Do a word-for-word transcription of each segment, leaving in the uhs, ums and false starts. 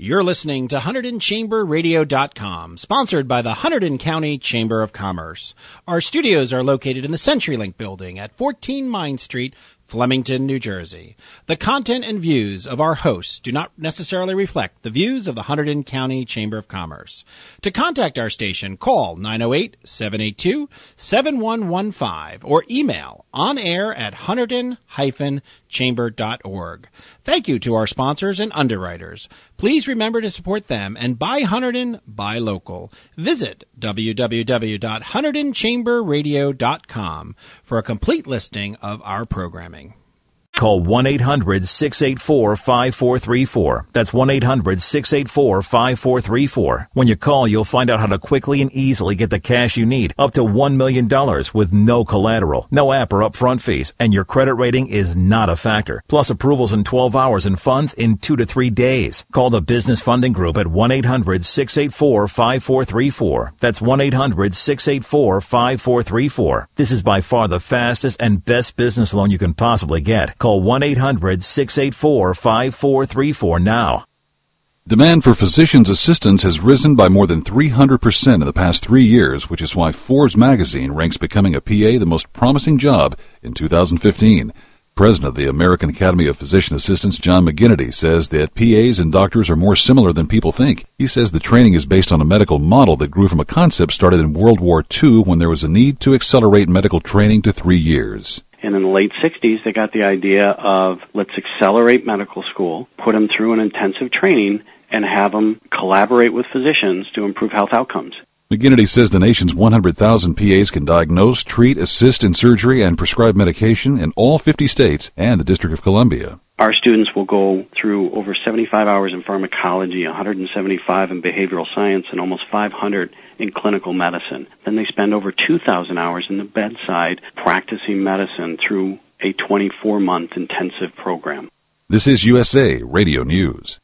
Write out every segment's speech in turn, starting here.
You're listening to Hunterdon Chamber Radio dot com, sponsored by the Hunterdon County Chamber of Commerce. Our studios are located in the CenturyLink building at fourteen Mine Street, Flemington, New Jersey. The content and views of our hosts do not necessarily reflect the views of the Hunterdon County Chamber of Commerce. To contact our station, call nine oh eight, seven eight two, seven one one five or email onair at hunterdon dash chamber dot org. Thank you to our sponsors and underwriters. Please remember to support them and buy Hunterdon, buy local. Visit w w w dot hunterdon chamber radio dot com for a complete listing of our programming. Call one eight hundred, six eight four, five four three four. That's one eight hundred, six eight four, five four three four. When you call, you'll find out how to quickly and easily get the cash you need, up to one million dollars with no collateral, no app or upfront fees, and your credit rating is not a factor. Plus approvals in twelve hours and funds in two to three days. Call the Business Funding Group at one eight hundred, six eight four, five four three four. That's one eight hundred, six eight four, five four three four. This is by far the fastest and best business loan you can possibly get. Call one eight hundred, six eight four, five four three four now. Demand for physician's assistants has risen by more than three hundred percent in the past three years, which is why Forbes magazine ranks becoming a P A the most promising job in two thousand fifteen. President of the American Academy of Physician Assistants, John McGinnity, says that P As and doctors are more similar than people think. He says the training is based on a medical model that grew from a concept started in World War Two when there was a need to accelerate medical training to three years. And in the late sixties, they got the idea of let's accelerate medical school, put them through an intensive training, and have them collaborate with physicians to improve health outcomes. McGinnity says the nation's one hundred thousand P As can diagnose, treat, assist in surgery, and prescribe medication in all fifty states and the District of Columbia. Our students will go through over seventy-five hours in pharmacology, one hundred seventy-five in behavioral science, and almost five hundred in clinical medicine. Then they spend over two thousand hours in the bedside practicing medicine through a twenty-four month intensive program. This is U S A Radio News.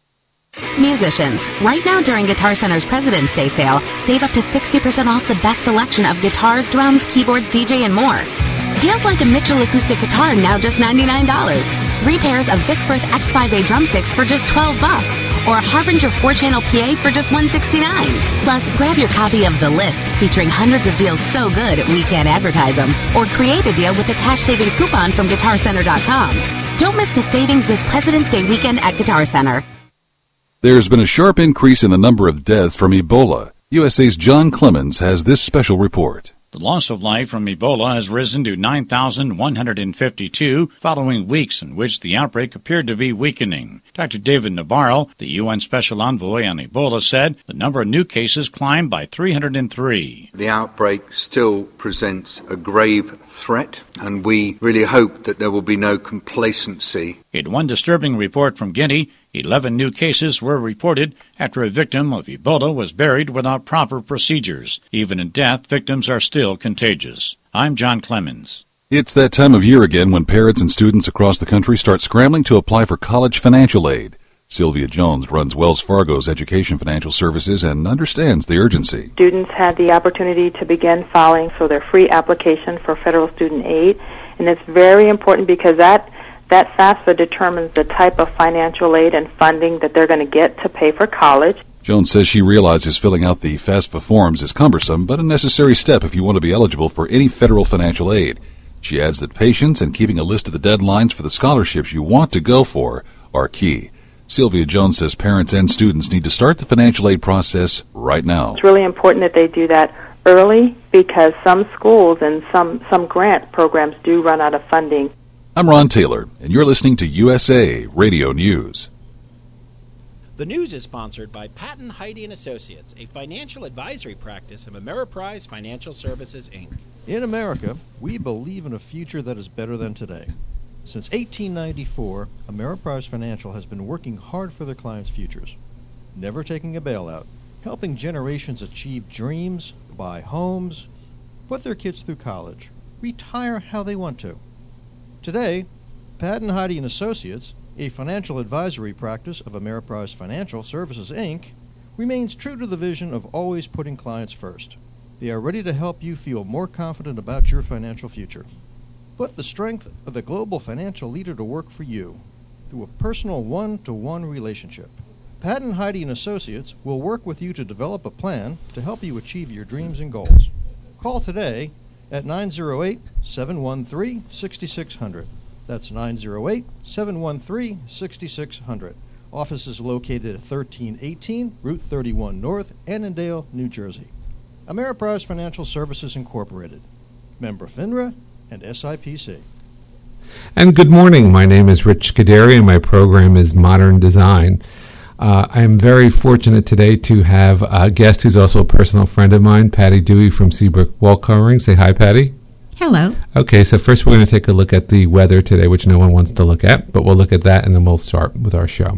Musicians, right now during Guitar Center's President's Day sale, save up to sixty percent off the best selection of guitars, drums, keyboards, D J, and more. Deals like a Mitchell acoustic guitar now just ninety-nine dollars. Three pairs of Vic Firth X five A drumsticks for just twelve bucks. Or a Harbinger four-channel P A for just one sixty-nine. Plus, grab your copy of The List, featuring hundreds of deals so good we can't advertise them. Or create a deal with a cash-saving coupon from guitar center dot com. Don't miss the savings this President's Day weekend at Guitar Center. There's been a sharp increase in the number of deaths from Ebola. U S A's John Clemens has this special report. The loss of life from Ebola has risen to nine thousand one hundred fifty-two following weeks in which the outbreak appeared to be weakening. Doctor David Nabarro, the U N Special Envoy on Ebola, said the number of new cases climbed by three hundred three. The outbreak still presents a grave threat, and we really hope that there will be no complacency. In one disturbing report from Guinea, eleven new cases were reported after a victim of Ebola was buried without proper procedures. Even in death, victims are still contagious. I'm John Clemens. It's that time of year again when parents and students across the country start scrambling to apply for college financial aid. Sylvia Jones runs Wells Fargo's Education Financial Services and understands the urgency. Students had the opportunity to begin filing for their free application for federal student aid, and it's very important because that That FAFSA determines the type of financial aid and funding that they're going to get to pay for college. Jones says she realizes filling out the FAFSA forms is cumbersome, but a necessary step if you want to be eligible for any federal financial aid. She adds that patience and keeping a list of the deadlines for the scholarships you want to go for are key. Sylvia Jones says parents and students need to start the financial aid process right now. It's really important that they do that early because some schools and some, some grant programs do run out of funding. I'm Ron Taylor, and you're listening to U S A Radio News. The news is sponsored by Patton Heide and Associates, a financial advisory practice of Ameriprise Financial Services, Incorporated. In America, we believe in a future that is better than today. Since eighteen ninety-four, Ameriprise Financial has been working hard for their clients' futures, never taking a bailout, helping generations achieve dreams, buy homes, put their kids through college, retire how they want to. Today, Patton Heide and Associates, a financial advisory practice of Ameriprise Financial Services, Incorporated, remains true to the vision of always putting clients first. They are ready to help you feel more confident about your financial future. Put the strength of a global financial leader to work for you through a personal one-to-one relationship. Patton, Heidi and Associates will work with you to develop a plan to help you achieve your dreams and goals. Call today at nine oh eight, seven one three, six six zero zero. That's nine oh eight, seven one three, six six zero zero. Office is located at thirteen eighteen Route thirty-one North, Annandale, New Jersey. Ameriprise Financial Services Incorporated. Member FINRA and S I P C. And good morning. My name is Rich Scuderi, and my program is Modern Design. Uh, I am very fortunate today to have a guest who's also a personal friend of mine, Patty Dewey from Seabrook Wall Covering. Say hi, Patty. Hello. Okay, so first we're going to take a look at the weather today, which no one wants to look at, but we'll look at that and then we'll start with our show.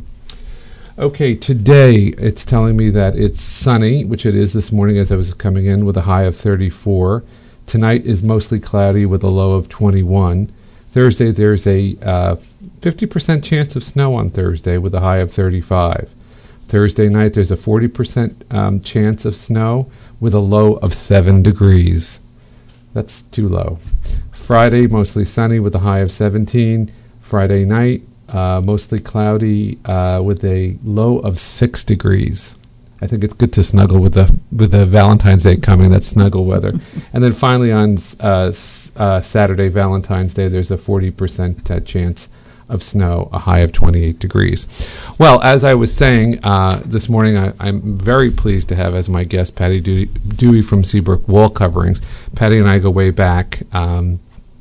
Okay, today it's telling me that it's sunny, which it is this morning as I was coming in, with a high of thirty-four. Tonight is mostly cloudy with a low of twenty-one. Thursday there's a uh, fifty percent chance of snow on Thursday with a high of thirty-five. Thursday night there's a forty percent um, chance of snow with a low of seven degrees. That's too low. Friday mostly sunny with a high of seventeen. Friday night Uh, mostly cloudy uh, with a low of six degrees. I think it's good to snuggle with the with the Valentine's Day coming. That's snuggle weather. And then finally on uh, s- uh, Saturday, Valentine's Day, there's a forty percent uh, chance of snow, a high of twenty-eight degrees. Well, as I was saying uh, this morning, I, I'm very pleased to have as my guest Patty Dewey, Dewey from Seabrook Wall Coverings. Patty and I go way back. Um,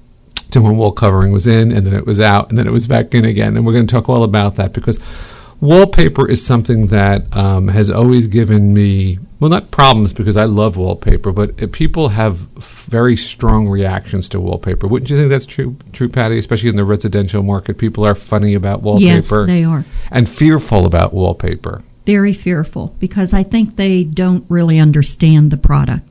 to when wall covering was in, and then it was out, and then it was back in again. And we're going to talk all about that because wallpaper is something that um, has always given me, well, not problems because I love wallpaper, but uh, people have f- very strong reactions to wallpaper. Wouldn't you think that's true, true, Patty? Especially in the residential market, people are funny about wallpaper. Yes, they are. And fearful about wallpaper. Very fearful because I think they don't really understand the product.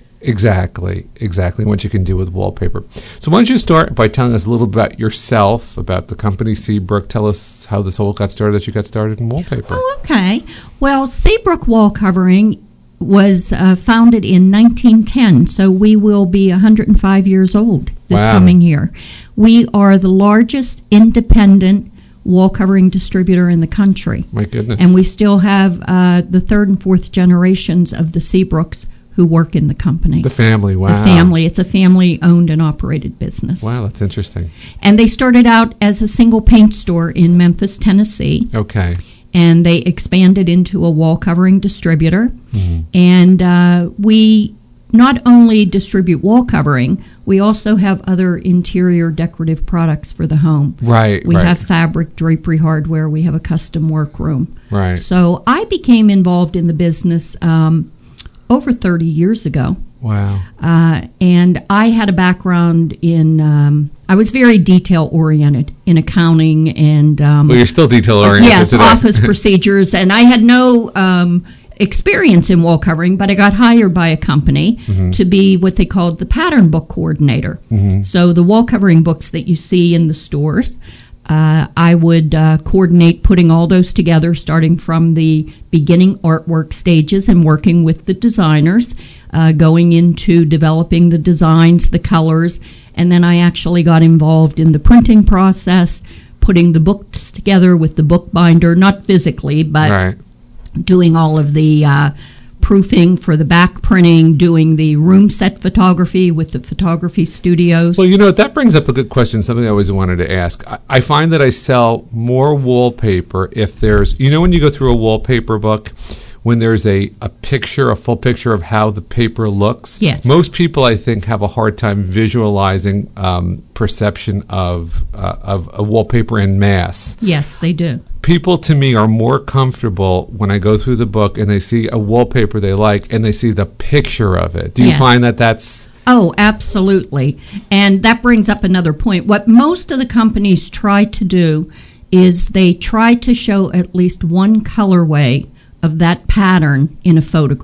Exactly, exactly what you can do with wallpaper. So why don't you start by telling us a little about yourself, about the company Seabrook. Tell us how this all got started, that you got started in wallpaper. Oh, okay. Well, Seabrook Wall Covering was uh, founded in nineteen ten, so we will be one hundred five years old this Wow. coming year. We are the largest independent wall covering distributor in the country. My goodness. And we still have uh, the third and fourth generations of the Seabrooks who work in the company. The family, wow. The family. It's a family-owned and operated business. Wow, that's interesting. And they started out as a single paint store in Memphis, Tennessee. Okay. And they expanded into a wall covering distributor. Mm-hmm. And uh, we not only distribute wall covering, we also have other interior decorative products for the home. Right, We right. have fabric, drapery hardware. We have a custom workroom. Right. So I became involved in the business um, over thirty years ago. Wow. Uh, and I had a background in, um, I was very detail-oriented in accounting and... Um, Well, you're still detail-oriented yes, today. office procedures. And I had no um, experience in wall covering, but I got hired by a company Mm-hmm. to be what they called the pattern book coordinator. Mm-hmm. So the wall covering books that you see in the stores... Uh, I would uh, coordinate putting all those together, starting from the beginning artwork stages and working with the designers, uh, going into developing the designs, the colors, and then I actually got involved in the printing process, putting the books together with the bookbinder, not physically, but Right. doing all of the uh, proofing for the back printing, doing the room set photography with the photography studios. Well, you know, that brings up a good question, something I always wanted to ask. I, I find that I sell more wallpaper if there's, you know, when you go through a wallpaper book, when there's a, a picture, a full picture of how the paper looks. Yes. Most people, I think, have a hard time visualizing um, perception of uh, of a wallpaper en masse. Yes, they do. People, to me, are more comfortable when I go through the book and they see a wallpaper they like and they see the picture of it. Do you Yes. find that that's... Oh, absolutely. And that brings up another point. What most of the companies try to do is they try to show at least one colorway of that pattern in a photograph.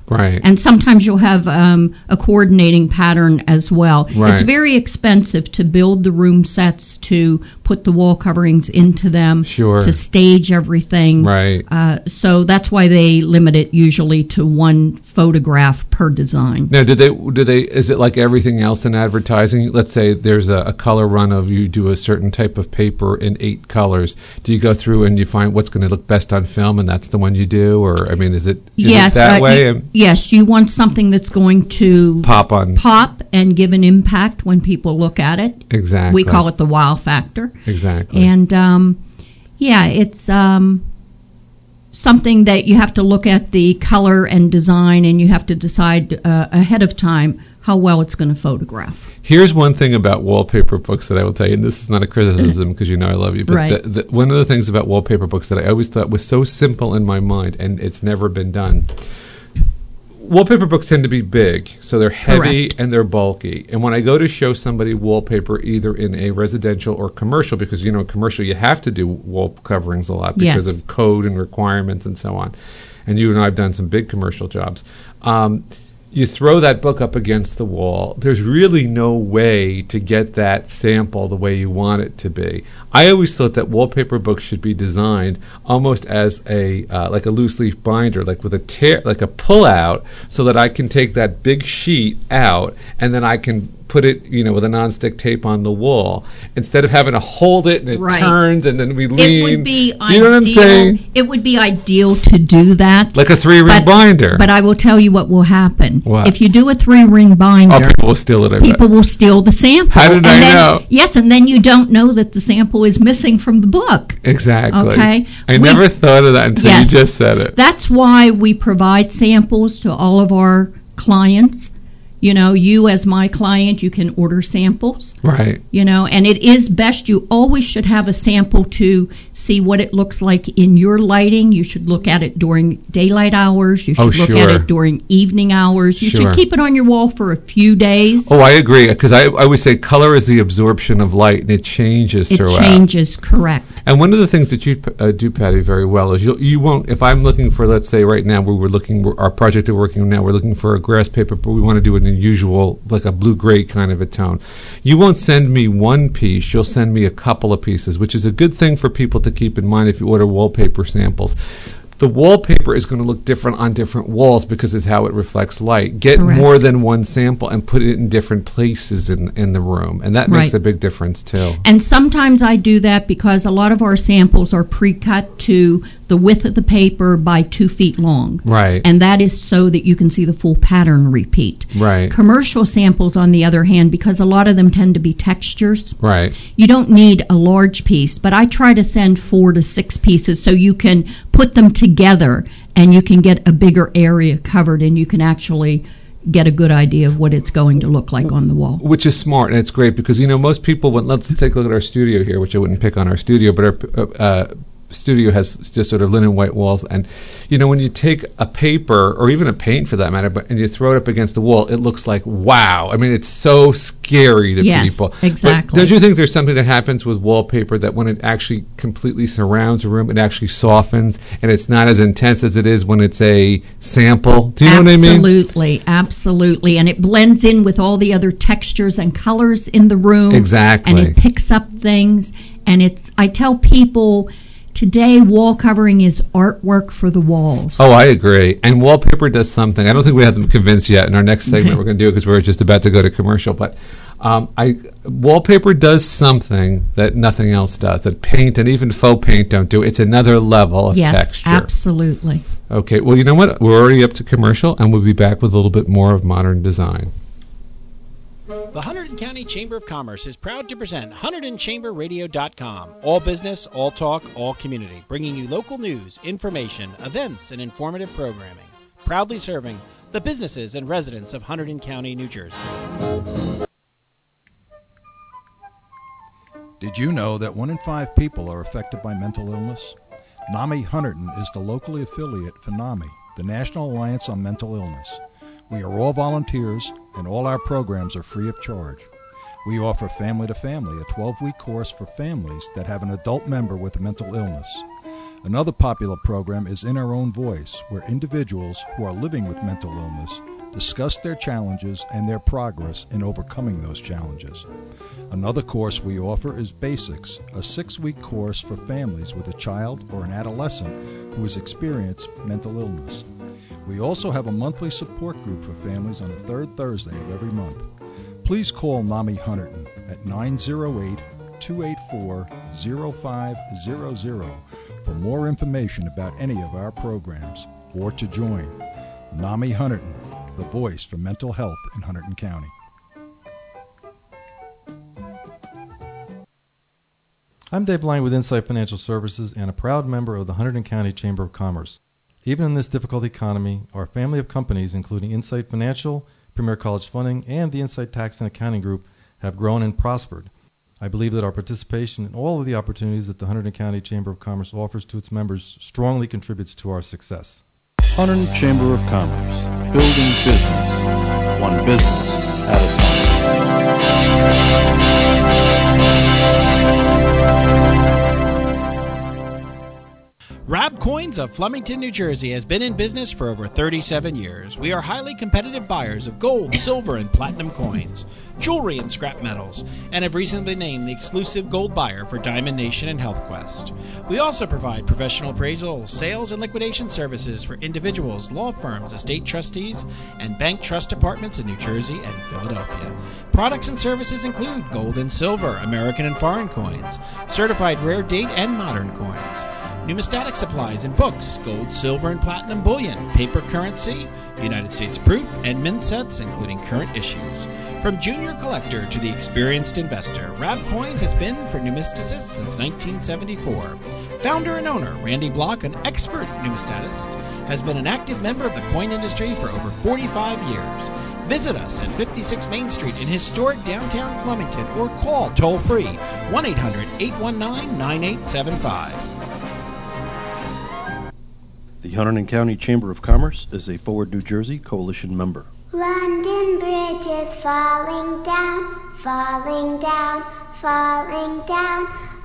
Right. And sometimes you'll have um, a coordinating pattern as well. Right. It's very expensive to build the room sets, to put the wall coverings into them, Sure. to stage everything. Right. Uh, so that's why they limit it usually to one photograph per design. Now, do they? Do they? Is it like everything else in advertising? Let's say there's a, a color run of you do a certain type of paper in eight colors. Do you go through and you find what's going to look best on film, and that's the one you do? Or I mean, is it is yes, it that uh, way? You, yes, you want something that's going to pop on pop and give an impact when people look at it. Exactly. We call it the wow factor. Exactly. And um, yeah, it's um, something that you have to look at the color and design, and you have to decide uh, ahead of time how well it's going to photograph. Here's one thing about wallpaper books that I will tell you, and this is not a criticism because you know I love you, but right. the, the, one of the things about wallpaper books that I always thought was so simple in my mind, and it's never been done. Wallpaper books tend to be big, so they're heavy Correct. and they're bulky. And when I go to show somebody wallpaper, either in a residential or commercial, because you know, in commercial you have to do wall coverings a lot because Yes. of code and requirements and so on. And you and I have done some big commercial jobs. Um, you throw that book up against the wall. There's really no way to get that sample the way you want it to be. I always thought that wallpaper books should be designed almost as a uh, like a loose leaf binder, like with a tear, like a pull out, so that I can take that big sheet out and then I can put it, you know, with a nonstick tape on the wall instead of having to hold it and it Right. turns and then we lean. It would be do you know what I'm saying? ideal. It would be ideal to do that. Like a three ring But- binder. But I will tell you what will happen. What? If you do a three-ring binder, oh, people will steal it. I people bet. will steal the sample. How did And I then- know? Yes, and then you don't know that the sample is missing from the book. Exactly. Okay. I We- never thought of that until Yes. you just said it. That's why we provide samples to all of our clients. You know, you as my client, you can order samples. Right. You know, and it is best, you always should have a sample to see what it looks like in your lighting. You should look at it during daylight hours. You should Oh, look sure. at it during evening hours. You Sure. should keep it on your wall for a few days. Oh, I agree, because I, I always say color is the absorption of light, and it changes It throughout. changes, correct. And one of the things that you uh, do, Patty, very well is you you won't. If I'm looking for, let's say, right now, we we're looking we're, our project that we're working on now, we're looking for a grass paper, but we want to do an unusual, like a blue gray kind of a tone. You won't send me one piece; you'll send me a couple of pieces, which is a good thing for people to keep in mind if you order wallpaper samples. The wallpaper is going to look different on different walls because it's how it reflects light. Get Correct. more than one sample and put it in different places in, in the room, and that makes Right. a big difference too. And sometimes I do that because a lot of our samples are pre-cut to the width of the paper by two feet long. Right. And that is so that you can see the full pattern repeat. Right. Commercial samples, on the other hand, because a lot of them tend to be textures, Right. you don't need a large piece, but I try to send four to six pieces so you can put them together and you can get a bigger area covered and you can actually get a good idea of what it's going to look like on the wall. Which is smart, and it's great because, you know, most people, when, let's take a look at our studio here, which I wouldn't pick on our studio, but our uh, uh, studio has just sort of linen white walls. And, you know, when you take a paper, or even a paint for that matter, but and you throw it up against the wall, it looks like, wow. I mean, it's so scary to Yes, people. exactly. But don't you think there's something that happens with wallpaper that when it actually completely surrounds a room, it actually softens, and it's not as intense as it is when it's a sample? Do you know what I mean? Absolutely, absolutely. And it blends in with all the other textures and colors in the room. Exactly. And it picks up things. And it's, I tell people, today wall covering is artwork for the walls. Oh, I agree. And wallpaper does something. I don't think we have them convinced yet. In our next segment, Okay. we're going to do it because we're just about to go to commercial. But um, I wallpaper does something that nothing else does, that paint and even faux paint don't do. It's another level of Yes, texture. absolutely. Okay, well, you know what? We're already up to commercial, and we'll be back with a little bit more of modern design. The Hunterdon County Chamber of Commerce is proud to present Hunterdon Chamber Radio dot com. All business, all talk, all community, bringing you local news, information, events, and informative programming. Proudly serving the businesses and residents of Hunterdon County, New Jersey. Did you know that one in five people are affected by mental illness? NAMI Hunterdon is the locally affiliate for NAMI, the National Alliance on Mental Illness. We are all volunteers, and all our programs are free of charge. We offer Family to Family, a twelve-week course for families that have an adult member with a mental illness. Another popular program is In Our Own Voice, where individuals who are living with mental illness discuss their challenges and their progress in overcoming those challenges. Another course we offer is Basics, a six-week course for families with a child or an adolescent who has experienced mental illness. We also have a monthly support group for families on the third Thursday of every month. Please call NAMI Hunterdon at nine oh eight, two eight four, oh five hundred for more information about any of our programs or to join. NAMI Hunterdon, the voice for mental health in Hunterdon County. I'm Dave Lang with Insight Financial Services and a proud member of the Hunterdon County Chamber of Commerce. Even in this difficult economy, our family of companies, including Insight Financial, Premier College Funding, and the Insight Tax and Accounting Group, have grown and prospered. I believe that our participation in all of the opportunities that the Hunterdon County Chamber of Commerce offers to its members strongly contributes to our success. Hunterdon Chamber of Commerce, building business, one business at a Rab Coins of Flemington, New Jersey has been in business for over thirty-seven years. We are highly competitive buyers of gold, silver, and platinum coins, jewelry, and scrap metals, and have recently been named the exclusive gold buyer for Diamond Nation and HealthQuest. We also provide professional appraisal, sales, and liquidation services for individuals, law firms, estate trustees, and bank trust departments in New Jersey and Philadelphia. Products and services include gold and silver, American and foreign coins, certified rare date and modern coins, numismatic supplies and books, gold, silver, and platinum bullion, paper currency, United States proof, and mint sets, including current issues. From junior collector to the experienced investor, Rab Coins has been for numisticists since nineteen seventy-four. Founder and owner Randy Block, an expert numismatist, has been an active member of the coin industry for over forty-five years. Visit us at fifty-six Main Street in historic downtown Flemington or call toll-free one eight hundred, eight one nine, nine eight seven five. The Hunterdon County Chamber of Commerce is a Forward New Jersey coalition member. London Bridge is falling down, falling down, falling down.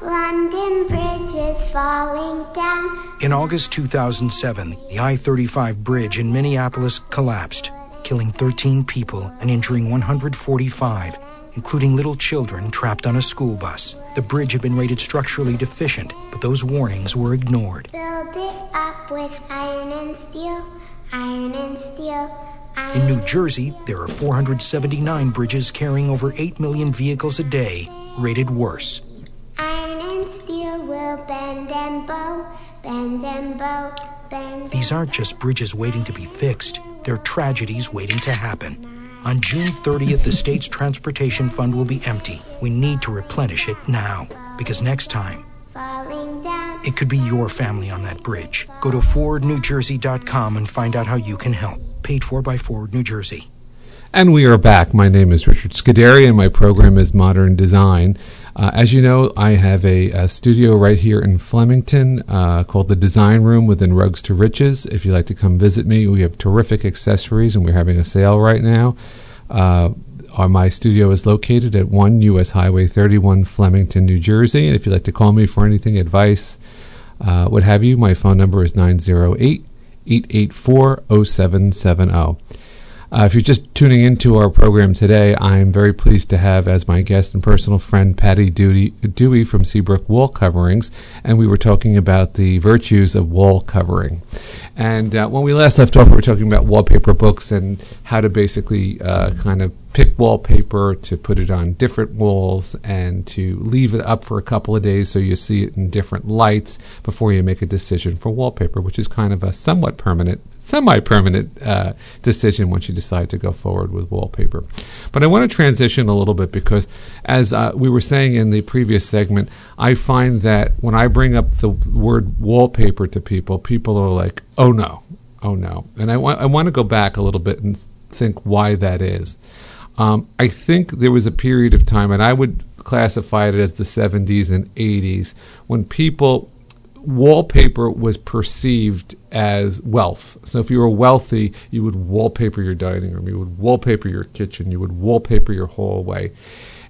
London Bridge is falling down. In August two thousand seven, the I thirty-five bridge in Minneapolis collapsed, killing thirteen people and injuring one hundred forty-five, including little children trapped on a school bus. The bridge had been rated structurally deficient, but those warnings were ignored. Build it up with iron and steel, iron and steel. Iron. In New Jersey, there are four hundred seventy-nine bridges carrying over eight million vehicles a day, rated worse. Iron and steel will bend and bow, bend and bow, bend. These aren't just bridges waiting to be fixed. They're tragedies waiting to happen. On June thirtieth, the state's transportation fund will be empty. We need to replenish it now, because next time, falling down. It could be your family on that bridge. Go to forward new jersey dot com and find out how you can help. Paid for by Forward New Jersey. And we are back. My name is Richard Scuderi, and my program is Modern Design. Uh, as you know, I have a, a studio right here in Flemington uh, called the Design Room within Rugs to Riches. If you'd like to come visit me, we have terrific accessories, and we're having a sale right now. Uh, our, my studio is located at one U S Highway thirty-one, Flemington, New Jersey. And if you'd like to call me for anything, advice, uh, what have you, my phone number is nine oh eight, eight eight four, oh seven seven oh. Uh, if you're just tuning into our program today, I'm very pleased to have as my guest and personal friend Patty Dewey, Dewey from Seabrook Wall Coverings, and we were talking about the virtues of wall covering. And uh, when we last left off, we were talking about wallpaper books and how to basically uh, kind of pick wallpaper to put it on different walls and to leave it up for a couple of days so you see it in different lights before you make a decision for wallpaper, which is kind of a somewhat permanent, semi-permanent uh, decision once you decide to go forward with wallpaper. But I want to transition a little bit because, as uh, we were saying in the previous segment, I find that when I bring up the word wallpaper to people, people are like, oh no, oh no. And I, wa- I want to go back a little bit and think why that is. Um, I think there was a period of time, and I would classify it as the seventies and eighties, when people, wallpaper was perceived as wealth. So if you were wealthy, you would wallpaper your dining room, you would wallpaper your kitchen, you would wallpaper your hallway.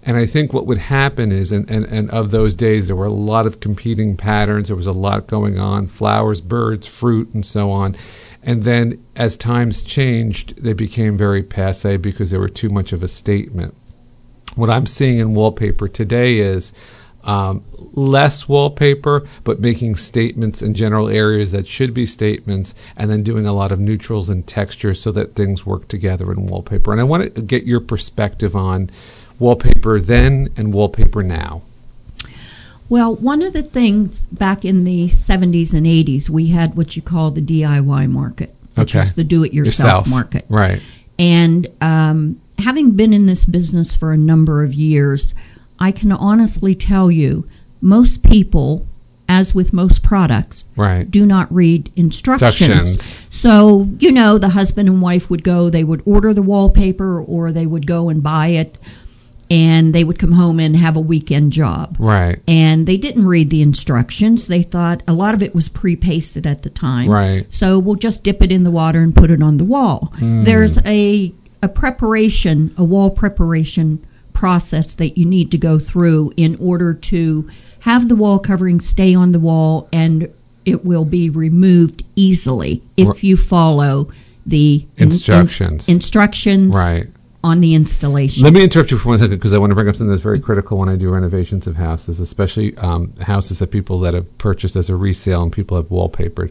And I think what would happen is, and, and, and of those days, there were a lot of competing patterns. There was a lot going on, flowers, birds, fruit, and so on. And then as times changed, they became very passé because they were too much of a statement. What I'm seeing in wallpaper today is um, less wallpaper, but making statements in general areas that should be statements, and then doing a lot of neutrals and textures so that things work together in wallpaper. And I want to get your perspective on wallpaper then and wallpaper now. Well, one of the things back in the seventies and eighties, we had what you call the D I Y market, which Okay. is the do-it-yourself Yourself. market. Right. And um, having been in this business for a number of years, I can honestly tell you, most people, as with most products, Right. do not read instructions. Instructions. So, you know, the husband and wife would go, they would order the wallpaper, or they would go and buy it, and they would come home and have a weekend job. Right. And they didn't read the instructions. They thought a lot of it was pre-pasted at the time. Right. So we'll just dip it in the water and put it on the wall. Mm. There's a a preparation, a wall preparation process that you need to go through in order to have the wall covering stay on the wall, and it will be removed easily if R- you follow the in- Instructions. in- instructions Right. on the installation. Let me interrupt you for one second because I want to bring up something that's very critical when I do renovations of houses, especially um, houses that people that have purchased as a resale and people have wallpapered.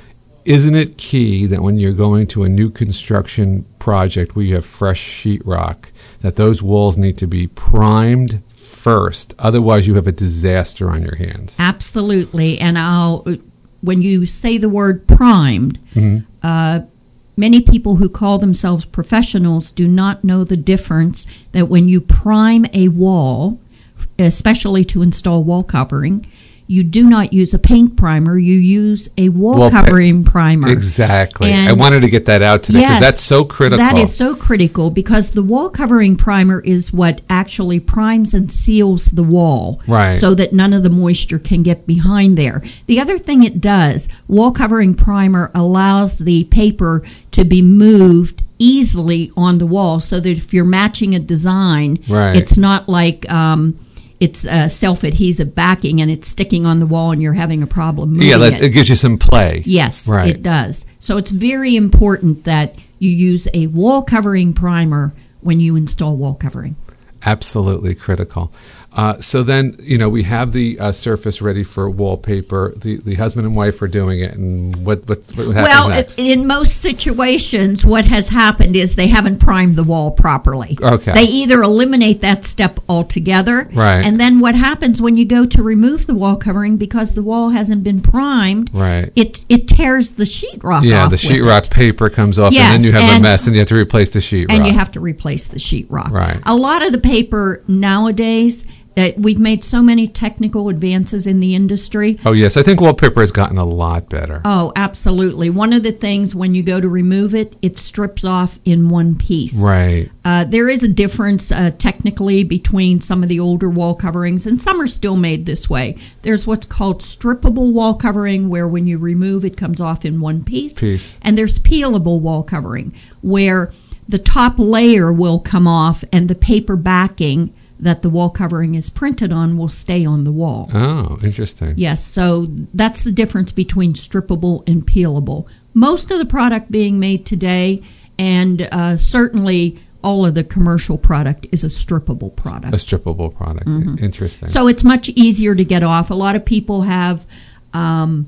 Isn't it key that when you're going to a new construction project where you have fresh sheetrock, that those walls need to be primed first? Otherwise, you have a disaster on your hands. Absolutely. And I'll, when you say the word primed, Mhm. uh, many people who call themselves professionals do not know the difference that when you prime a wall, especially to install wall covering, you do not use a paint primer, you use a wall Wall pa- covering primer. Exactly. And I wanted to get that out today because yes, that's so critical. That is so critical because the wall covering primer is what actually primes and seals the wall. Right. So that none of the moisture can get behind there. The other thing it does, wall covering primer allows the paper to be moved easily on the wall so that if you're matching a design, Right. it's not like um, it's uh, self-adhesive backing and it's sticking on the wall and you're having a problem moving Yeah, that, it. it gives you some play. Yes, Right. it does. So it's very important that you use a wall covering primer when you install wall covering. Absolutely critical. Uh, so then, you know, we have the uh, surface ready for wallpaper. The the husband and wife are doing it, and what what, what happens Well, next? it, in most situations, what has happened is they haven't primed the wall properly. Okay. They either eliminate that step altogether, Right. and then what happens when you go to remove the wall covering because the wall hasn't been primed, Right. it it tears the sheetrock Yeah, off the with sheetrock it. paper comes off, Yes, and then you have a and- mess, and you have to replace the sheetrock. And you have to replace the sheetrock. Right. A lot of the paper nowadays, uh, we've made so many technical advances in the industry. Oh yes, I think wallpaper has gotten a lot better. Oh, absolutely. One of the things when you go to remove it, it strips off in one piece. Right. Uh, there is a difference uh, technically between some of the older wall coverings, and some are still made this way. There's what's called strippable wall covering, where when you remove it comes off in one piece. Piece. And there's peelable wall covering, where the top layer will come off and the paper backing that the wall covering is printed on will stay on the wall. Oh, interesting. Yes, so that's the difference between strippable and peelable. Most of the product being made today, and uh, certainly all of the commercial product, is a strippable product. A strippable product. Mhm. Interesting. So it's much easier to get off. A lot of people have um,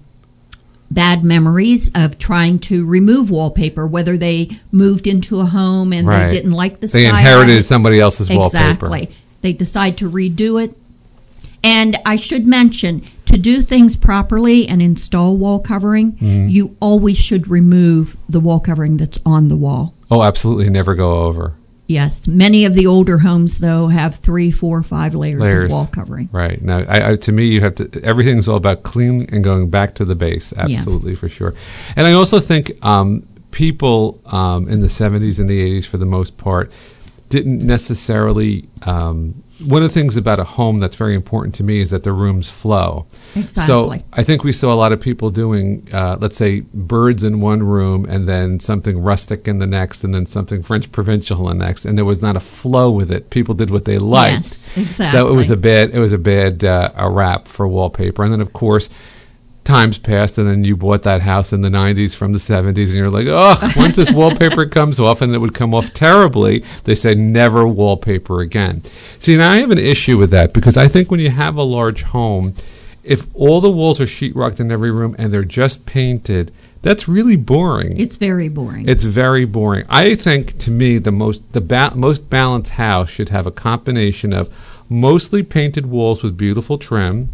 bad memories of trying to remove wallpaper, whether they moved into a home and Right. they didn't like the They style. inherited somebody else's wallpaper. Exactly. They decide to redo it. And I should mention, to do things properly and install wall covering, Mhm. you always should remove the wall covering that's on the wall. Oh, absolutely, never go over. Yes, many of the older homes, though, have three, four, five layers, Layers. of wall covering. Right. Now, I, I, to me, you have to. Everything's all about clean and going back to the base. Absolutely, for sure. And I also think um, people um, in the seventies and the eighties, for the most part, didn't necessarily um, one of the things about a home that's very important to me is that the rooms flow. Exactly. So I think we saw a lot of people doing, uh, let's say, birds in one room and then something rustic in the next and then something French provincial in the next, and there was not a flow with it. People did what they liked. Yes, exactly. So it was a bad, it was a bad uh, a wrap for wallpaper. And then, of course, times passed, and then you bought that house in the nineties from the seventies, and you're like, oh, once this wallpaper comes off, and it would come off terribly, they say never wallpaper again. See, now I have an issue with that, because I think when you have a large home, if all the walls are sheetrocked in every room and they're just painted, that's really boring. It's very boring. It's very boring. I think, to me, the most the ba- most balanced house should have a combination of mostly painted walls with beautiful trim,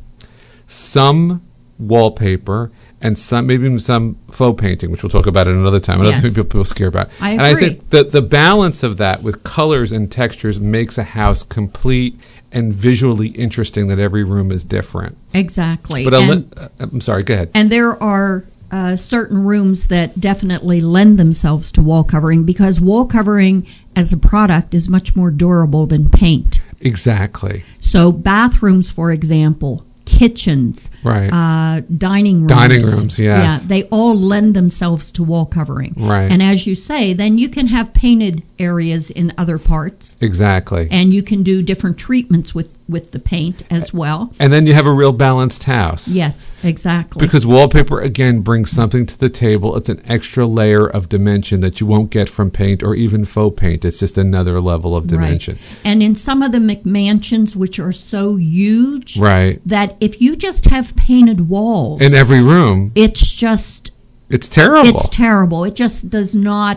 some wallpaper, and some maybe even some faux painting, which we'll talk about at another time. Another Yes. thing people scare about. I and I agree. think that the balance of that with colors and textures makes a house complete and visually interesting. That every room is different. Exactly. But I'll and, let, uh, I'm sorry. Go ahead. and there are uh, certain rooms that definitely lend themselves to wall covering, because wall covering as a product is much more durable than paint. Exactly. So bathrooms, for example, kitchens, Right. uh, dining rooms. Dining rooms, yes. Yeah, they all lend themselves to wall covering. Right. And as you say, then you can have painted areas in other parts, Exactly. and you can do different treatments with, with the paint as well. And then you have a real balanced house. Yes, exactly. Because wallpaper, again, brings something to the table. It's an extra layer of dimension that you won't get from paint or even faux paint. It's just another level of dimension. Right. And in some of the McMansions, which are so huge, Right. that if you just have painted walls In every room, it's just it's terrible. it's terrible. It just does not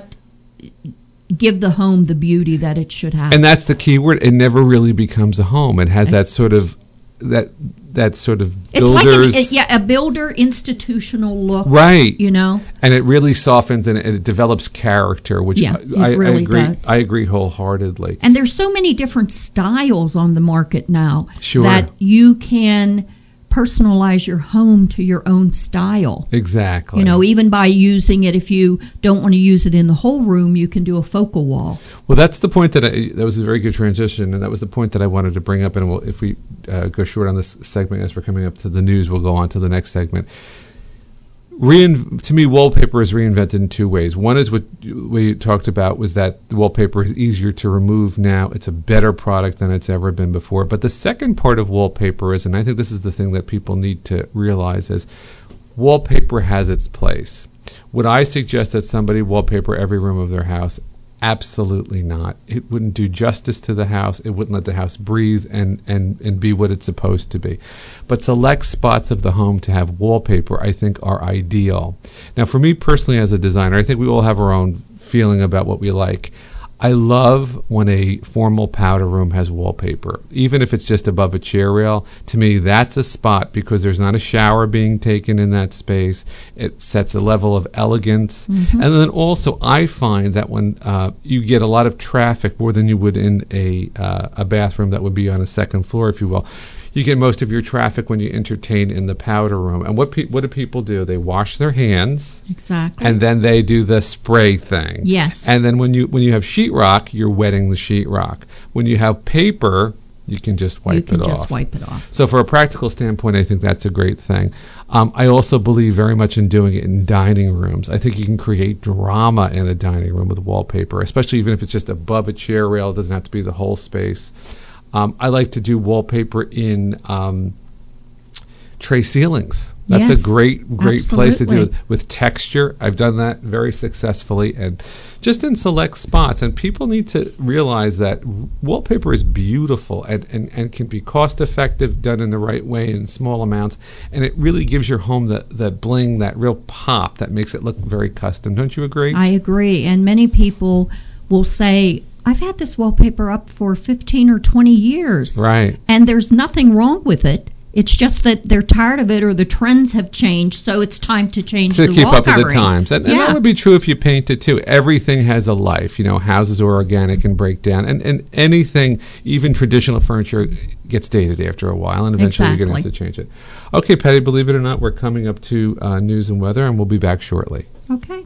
give the home the beauty that it should have. And that's the key word. It never really becomes a home. It has that sort of that that sort of it's builders, like an, yeah, a builder institutional look, right? You know, and it really softens and it, it develоps character, which Yeah, I, it I, really I agree. does. I agree wholeheartedly. and there's so many different styles on the market now Sure. that you can personalize your home to your own style. Exactly. You know, even by using it, if you don't want to use it in the whole room, you can do a focal wall. Well, that's the point that I, that was a very good transition, and that was the point that I wanted to bring up. And we'll, if we uh, go short on this segment as we're coming up to the news, we'll go on to the next segment. Rein, to me, wallpaper is reinvented in two ways. One is what we talked about, was that the wallpaper is easier to remove now. It's a better product than it's ever been before. But the second part of wallpaper is, and I think this is the thing that people need to realize, is wallpaper has its place. Would I suggest that somebody wallpaper every room of their house? Absolutely not. It wouldn't do justice to the house. It wouldn't let the house breathe and, and, and be what it's supposed to be. But select spots of the home to have wallpaper, I think, are ideal. Now, for me personally as a designer, I think we all have our own feeling about what we like. I love when a formal powder room has wallpaper, even if it's just above a chair rail. To me, that's a spot because there's not a shower being taken in that space. It sets a level of elegance. Mm-hmm. And then also, I find that when uh, you get a lot of traffic, more than you would in a uh, a bathroom that would be on a second floor, if you will, you get most of your traffic when you entertain in the powder room. And what pe- what do people do? They wash their hands. Exactly. And then they do the spray thing. Yes. And then when you when you have sheetrock, you're wetting the sheetrock. When you have paper, you can just wipe you can it just off. wipe it off. So for a practical standpoint, I think that's a great thing. Um, I also believe very much in doing it in dining rooms. I think you can create drama in a dining room with wallpaper, especially even if it's just above a chair rail. It doesn't have to be the whole space. Um, I like to do wallpaper in um, tray ceilings. That's Yes, a great, great place to do it absolutely. with texture. I've done that very successfully, and just in select spots. And people need to realize that wallpaper is beautiful and, and, and can be cost effective, done in the right way in small amounts. And it really gives your home the, the bling, that real pop that makes it look very custom. Don't you agree? I agree. And many people will say, I've had this wallpaper up for fifteen or twenty years. Right. And there's nothing wrong with it. It's just that they're tired of it or the trends have changed, so it's time to change to the keep wall up covering. with the times. And, and Yeah. that would be true if you paint it too. Everything has a life. You know, houses are organic and break down. And, and anything, even traditional furniture, gets dated after a while, and eventually you're going to have to Exactly. change it. Okay, Patty, believe it or not, we're coming up to uh, news and weather, and we'll be back shortly. Okay.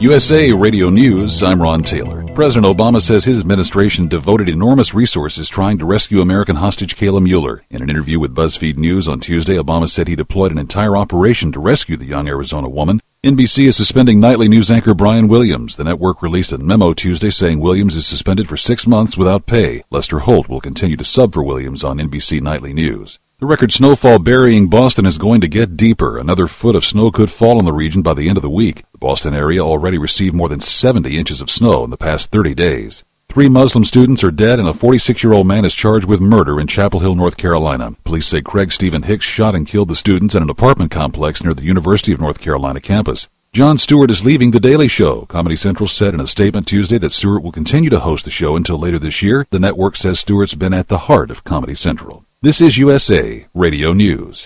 U S A Radio News, I'm Ron Taylor. President Obama says his administration devoted enormous resources trying to rescue American hostage Kayla Mueller. In an interview with BuzzFeed News on Tuesday, Obama said he deployed an entire operation to rescue the young Arizona woman. N B C is suspending nightly news anchor Brian Williams. The network released a memo Tuesday saying Williams is suspended for six months without pay. Lester Holt will continue to sub for Williams on N B C Nightly News. The record snowfall burying Boston is going to get deeper. Another foot of snow could fall in the region by the end of the week. The Boston area already received more than seventy inches of snow in the past thirty days. Three Muslim students are dead and a forty-six-year-old man is charged with murder in Chapel Hill, North Carolina. Police say Craig Stephen Hicks shot and killed the students at an apartment complex near the University of North Carolina campus. Jon Stewart is leaving The Daily Show. Comedy Central said in a statement Tuesday that Stewart will continue to host the show until later this year. The network says Stewart's been at the heart of Comedy Central. This is U S A Radio News.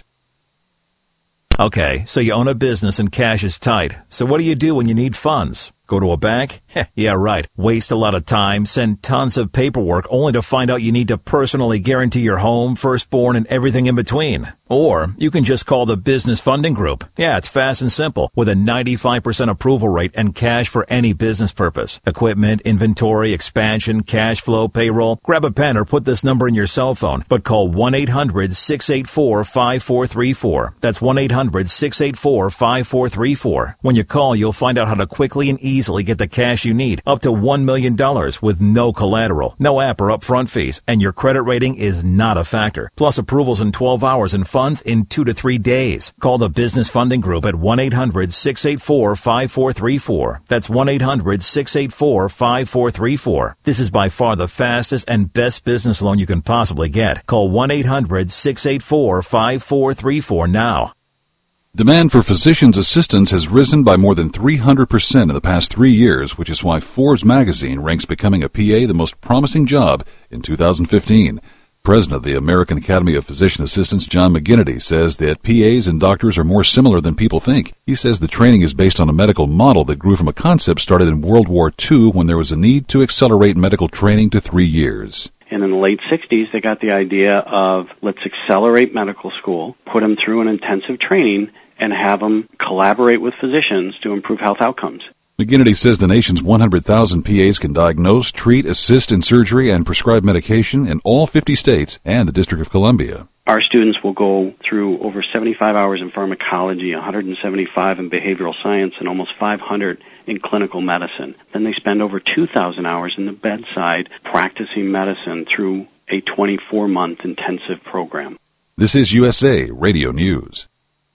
Okay, so you own a business and cash is tight. So what do you do when you need funds? Go to a bank? Yeah, right. Waste a lot of time, send tons of paperwork, only to find out you need to personally guarantee your home, firstborn, and everything in between. Or you can just call the Business Funding Group. Yeah, it's fast and simple, with a ninety-five percent approval rate and cash for any business purpose. Equipment, inventory, expansion, cash flow, payroll. Grab a pen or put this number in your cell phone, but call one eight hundred six eight four five four three four. That's one eight hundred six eight four five four three four. When you call, you'll find out how to quickly and easily get the cash you need, up to one million dollars with no collateral, no app or upfront fees, and your credit rating is not a factor. Plus approvals in twelve hours and funds in two to three days. Call the Business Funding Group at one eight hundred six eight four five four three four. That's one eight hundred six eight four five four three four. This is by far the fastest and best business loan you can possibly get. Call one eight hundred six eight four five four three four now. Demand for physicians' assistants has risen by more than three hundred percent in the past three years, which is why Forbes magazine ranks becoming a P A the most promising job in two thousand fifteen. President of the American Academy of Physician Assistants, John McGinnity, says that P As and doctors are more similar than people think. He says the training is based on a medical model that grew from a concept started in World War Two when there was a need to accelerate medical training to three years. And in the late sixties, they got the idea of let's accelerate medical school, put them through an intensive training, and have them collaborate with physicians to improve health outcomes. McGinnity says the nation's one hundred thousand P As can diagnose, treat, assist in surgery, and prescribe medication in all fifty states and the District of Columbia. Our students will go through over seventy-five hours in pharmacology, one hundred seventy-five in behavioral science, and almost five hundred in clinical medicine. Then they spend over two thousand hours in the bedside practicing medicine through a twenty-four month intensive program. This is U S A Radio News.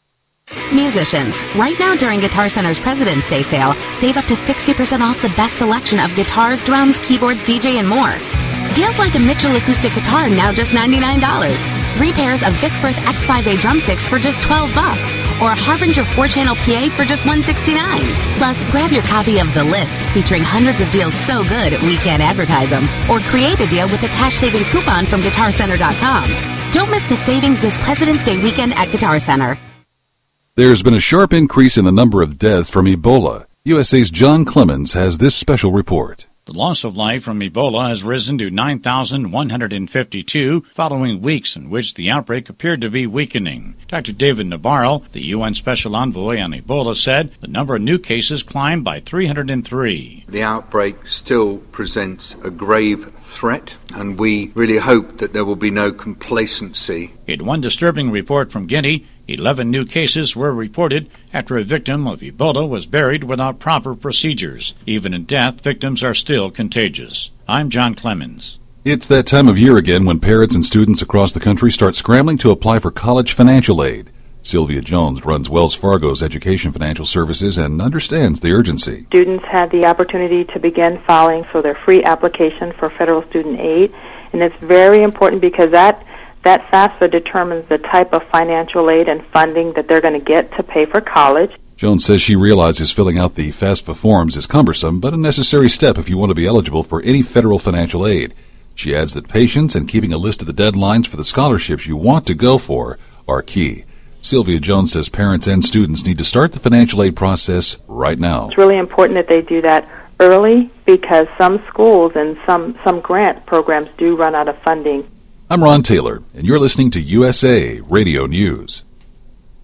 Musicians, right now during Guitar Center's President's Day sale, save up to sixty percent off the best selection of guitars, drums, keyboards, D J, and more. Deals like a Mitchell acoustic guitar now just ninety-nine dollars. Three pairs of Vic Firth X five A drumsticks for just twelve bucks, or a Harbinger four-channel P A for just one sixty-nine. Plus, grab your copy of The List, featuring hundreds of deals so good we can't advertise them, or create a deal with a cash-saving coupon from guitar center dot com. Don't miss the savings this President's Day weekend at Guitar Center. There's been a sharp increase in the number of deaths from Ebola. U S A's John Clemens has this special report. The loss of life from Ebola has risen to nine thousand one hundred fifty-two following weeks in which the outbreak appeared to be weakening. Doctor David Nabarro, the U N Special Envoy on Ebola, said the number of new cases climbed by three hundred three. The outbreak still presents a grave threat, and we really hope that there will be no complacency. In one disturbing report from Guinea, eleven new cases were reported after a victim of Ebola was buried without proper procedures. Even in death, victims are still contagious. I'm John Clemens. It's that time of year again when parents and students across the country start scrambling to apply for college financial aid. Sylvia Jones runs Wells Fargo's Education Financial Services and understands the urgency. Students had the opportunity to begin filing for their free application for federal student aid, and it's very important because that That FAFSA determines the type of financial aid and funding that they're going to get to pay for college. Jones says she realizes filling out the FAFSA forms is cumbersome, but a necessary step if you want to be eligible for any federal financial aid. She adds that patience and keeping a list of the deadlines for the scholarships you want to go for are key. Sylvia Jones says parents and students need to start the financial aid process right now. It's really important that they do that early because some schools and some, some grant programs do run out of funding. I'm Ron Taylor, and you're listening to U S A Radio News.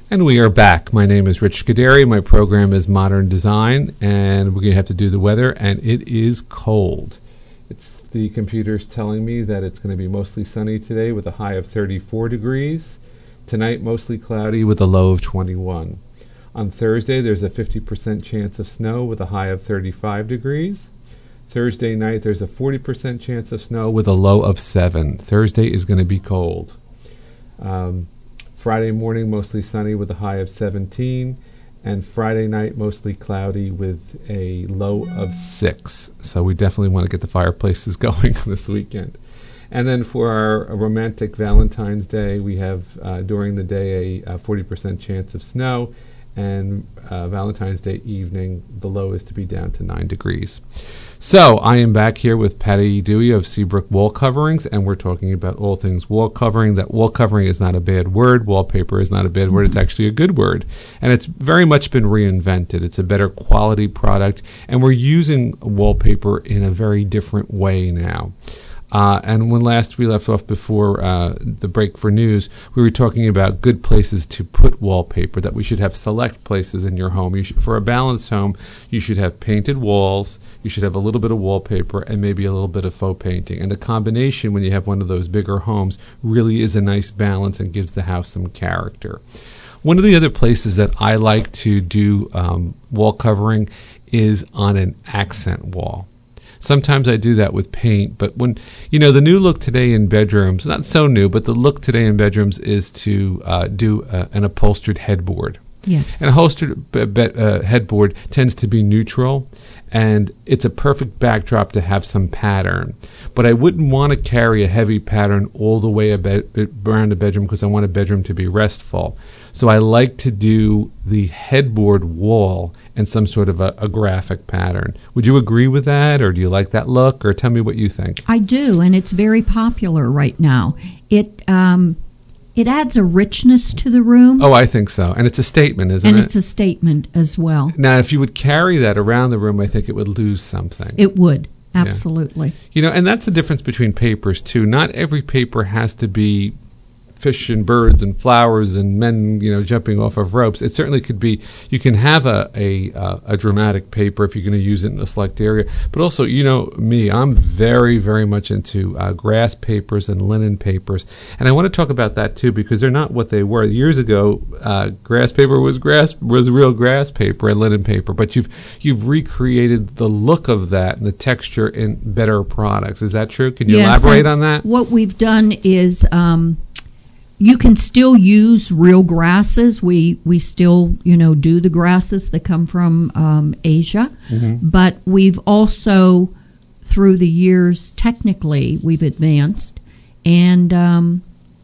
And we are back. My name is Rich Scuderi. My program is Modern Design, and we're going to have to do the weather, and it is cold. It's the computer's telling me that it's going to be mostly sunny today with a high of thirty-four degrees. Tonight, mostly cloudy with a low of twenty-one. On Thursday, there's a fifty percent chance of snow with a high of thirty-five degrees. Thursday night, there's a forty percent chance of snow with a low of seven. Thursday is going to be cold. Um, Friday morning, mostly sunny with a high of seventeen, and Friday night, mostly cloudy with a low of six. So we definitely want to get the fireplaces going this weekend. And then for our romantic Valentine's Day, we have uh, during the day a, a forty percent chance of snow, and uh, Valentine's Day evening, the low is to be down to nine degrees. So I am back here with Patty Dewey of Seabrook Wall Coverings, and we're talking about all things wall covering. That wall covering is not a bad word. Wallpaper is not a bad word. It's actually a good word. And it's very much been reinvented. It's a better quality product, and we're using wallpaper in a very different way now. Uh, and when last we left off before uh, the break for news, we were talking about good places to put wallpaper, that we should have select places in your home. You should, for a balanced home, you should have painted walls, you should have a little bit of wallpaper, and maybe a little bit of faux painting. And the combination, when you have one of those bigger homes, really is a nice balance and gives the house some character. One of the other places that I like to do um, wall covering is on an accent wall. Sometimes I do that with paint, but when, you know, the new look today in bedrooms, not so new, but the look today in bedrooms is to uh, do uh, an upholstered headboard. Yes. An upholstered be- be- uh, headboard tends to be neutral, and it's a perfect backdrop to have some pattern. But I wouldn't want to carry a heavy pattern all the way a be- around the bedroom because I want a bedroom to be restful. So I like to do the headboard wall in some sort of a, a graphic pattern. Would you agree with that, or do you like that look, or tell me what you think? I do, and it's very popular right now. It um, it adds a richness to the room. Oh, I think so. And it's a statement, isn't and it? And it's a statement as well. Now, if you would carry that around the room, I think it would lose something. It would, absolutely. Yeah. You know, and that's the difference between papers, too. Not every paper has to be fish and birds and flowers and men, you know, jumping off of ropes. It certainly could be. You can have a a, uh, a dramatic paper if you're going to use it in a select area. But also, you know, me, I'm very, very much into uh, grass papers and linen papers, and I want to talk about that too because they're not what they were years ago. Uh, grass paper was grass was real grass paper and linen paper, but you've you've recreated the look of that and the texture in better products. Is that true? Can you yes, elaborate on that? What we've done is. Um, You can still use real grasses. We we still, you know, do the grasses that come from um, Asia. Mm-hmm. But we've also, through the years, technically, we've advanced. And um,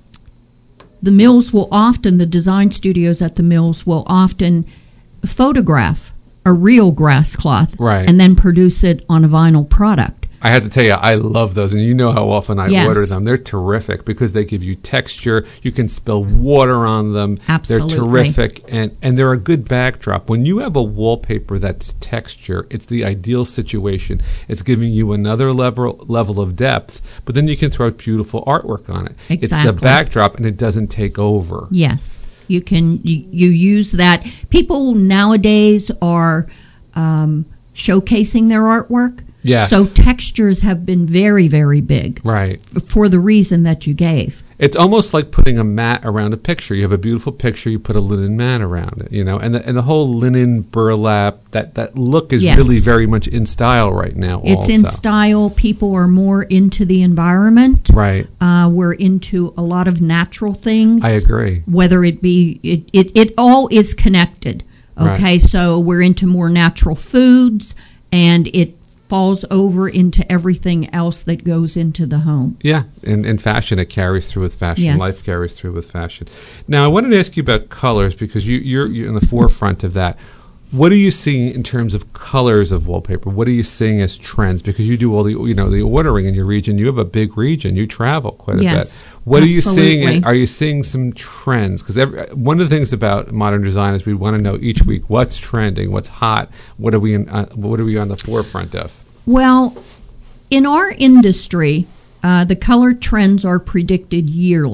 the mills will often, the design studios at the mills will often photograph a real grass cloth right. and then produce it on a vinyl product. I have to tell you, I love those, and you know how often I yes. order them. They're terrific because they give you texture. You can spill water on them. Absolutely. They're terrific, and, and they're a good backdrop. When you have a wallpaper that's texture, it's the ideal situation. It's giving you another level level of depth, but then you can throw beautiful artwork on it. Exactly. It's a backdrop, and it doesn't take over. Yes. You can you, you use that. People nowadays are um, showcasing their artwork. Yes. So textures have been very, very big. Right. F- for the reason that you gave. It's almost like putting a mat around a picture. You have a beautiful picture, you put a linen mat around it, you know, and the, and the whole linen burlap, that, that look is yes. really very much in style right now. It's also. in style. People are more into the environment. Right. Uh, we're into a lot of natural things. I agree. Whether it be, it, it, it all is connected. Okay, right. So we're into more natural foods, and it falls over into everything else that goes into the home. Yeah, in, in fashion, it carries through with fashion. Yes. Life carries through with fashion. Now, I wanted to ask you about colors because you, you're, you're in the forefront of that. What are you seeing in terms of colors of wallpaper? What are you seeing as trends? Because you do all the, you know, the ordering in your region. You have a big region. You travel quite a yes, bit. What absolutely. are you seeing? Are you seeing some trends? Because one of the things about modern design is we want to know each week what's trending, what's hot, what are we in, uh, what are we on the forefront of? Well, in our industry, uh, the color trends are predicted yearly.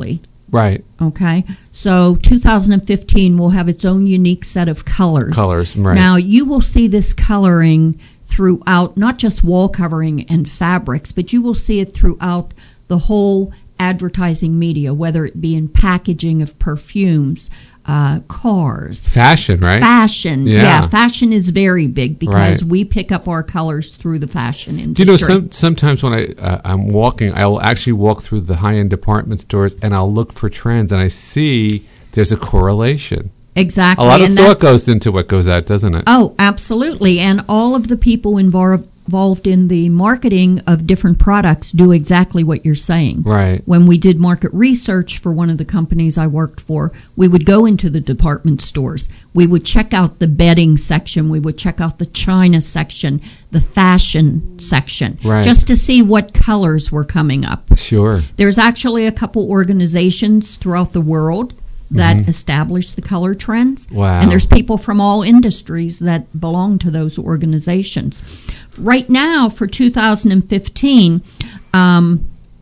Right. Okay. So two thousand fifteen will have its own unique set of colors. Colors, right. Now, you will see this coloring throughout, not just wall covering and fabrics, but you will see it throughout the whole advertising media, whether it be in packaging of perfumes, uh, cars. Fashion, right? Fashion. Yeah. yeah. Fashion is very big because Right. we pick up our colors through the fashion Do industry. you know, some, sometimes when I, uh, I'm walking, I will actually walk through the high-end department stores and I'll look for trends and I see there's a correlation. Exactly. A lot of and thought goes into what goes out, doesn't it? Oh, absolutely. And all of the people involved involved in the marketing of different products do exactly what you're saying. Right. When we did market research for one of the companies I worked for, we would go into the department stores. We would check out the bedding section. We would check out the china section, the fashion section, Right. just to see what colors were coming up. Sure. There's actually a couple organizations throughout the world that Mhm. establish the color trends. Wow. And there's people from all industries that belong to those organizations. Right now, for two thousand fifteen, um,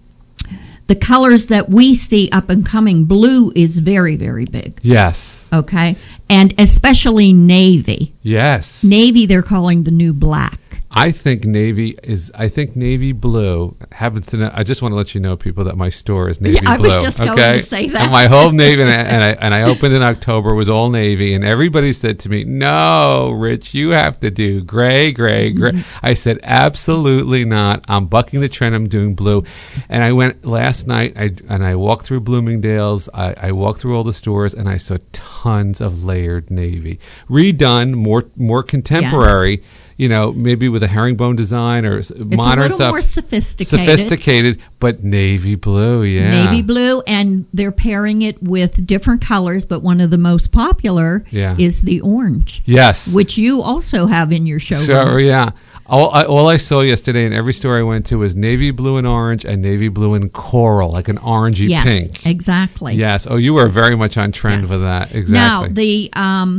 the colors that we see up and coming, blue is very, very big. Yes. Okay? And especially navy. Yes. Navy, they're calling the new black. I think navy is. I think navy blue happens to know. I just want to let you know, people, that my store is navy Yeah, I blue. was just okay? going to say that. And my whole navy, and I, and I and I opened in October, was all navy, and everybody said to me, "No, Rich, you have to do gray, gray, gray." Mm-hmm. I said, "Absolutely not. I'm bucking the trend. I'm doing blue." And I went last night, I, and I walked through Bloomingdale's. I, I walked through all the stores, and I saw tons of layered navy, redone, more more contemporary. Yes. You know, maybe with a herringbone design or it's modern a little stuff. more sophisticated. Sophisticated, but navy blue, yeah. Navy blue, and they're pairing it with different colors, but one of the most popular Yeah. is the orange. Yes. Which you also have in your showroom. So, yeah. All I, all I saw yesterday in every store I went to was navy blue and orange and navy blue and coral, like an orangey yes, pink. exactly. Yes. Oh, you were very much on trend Yes. with that. Exactly. Now, the... Um,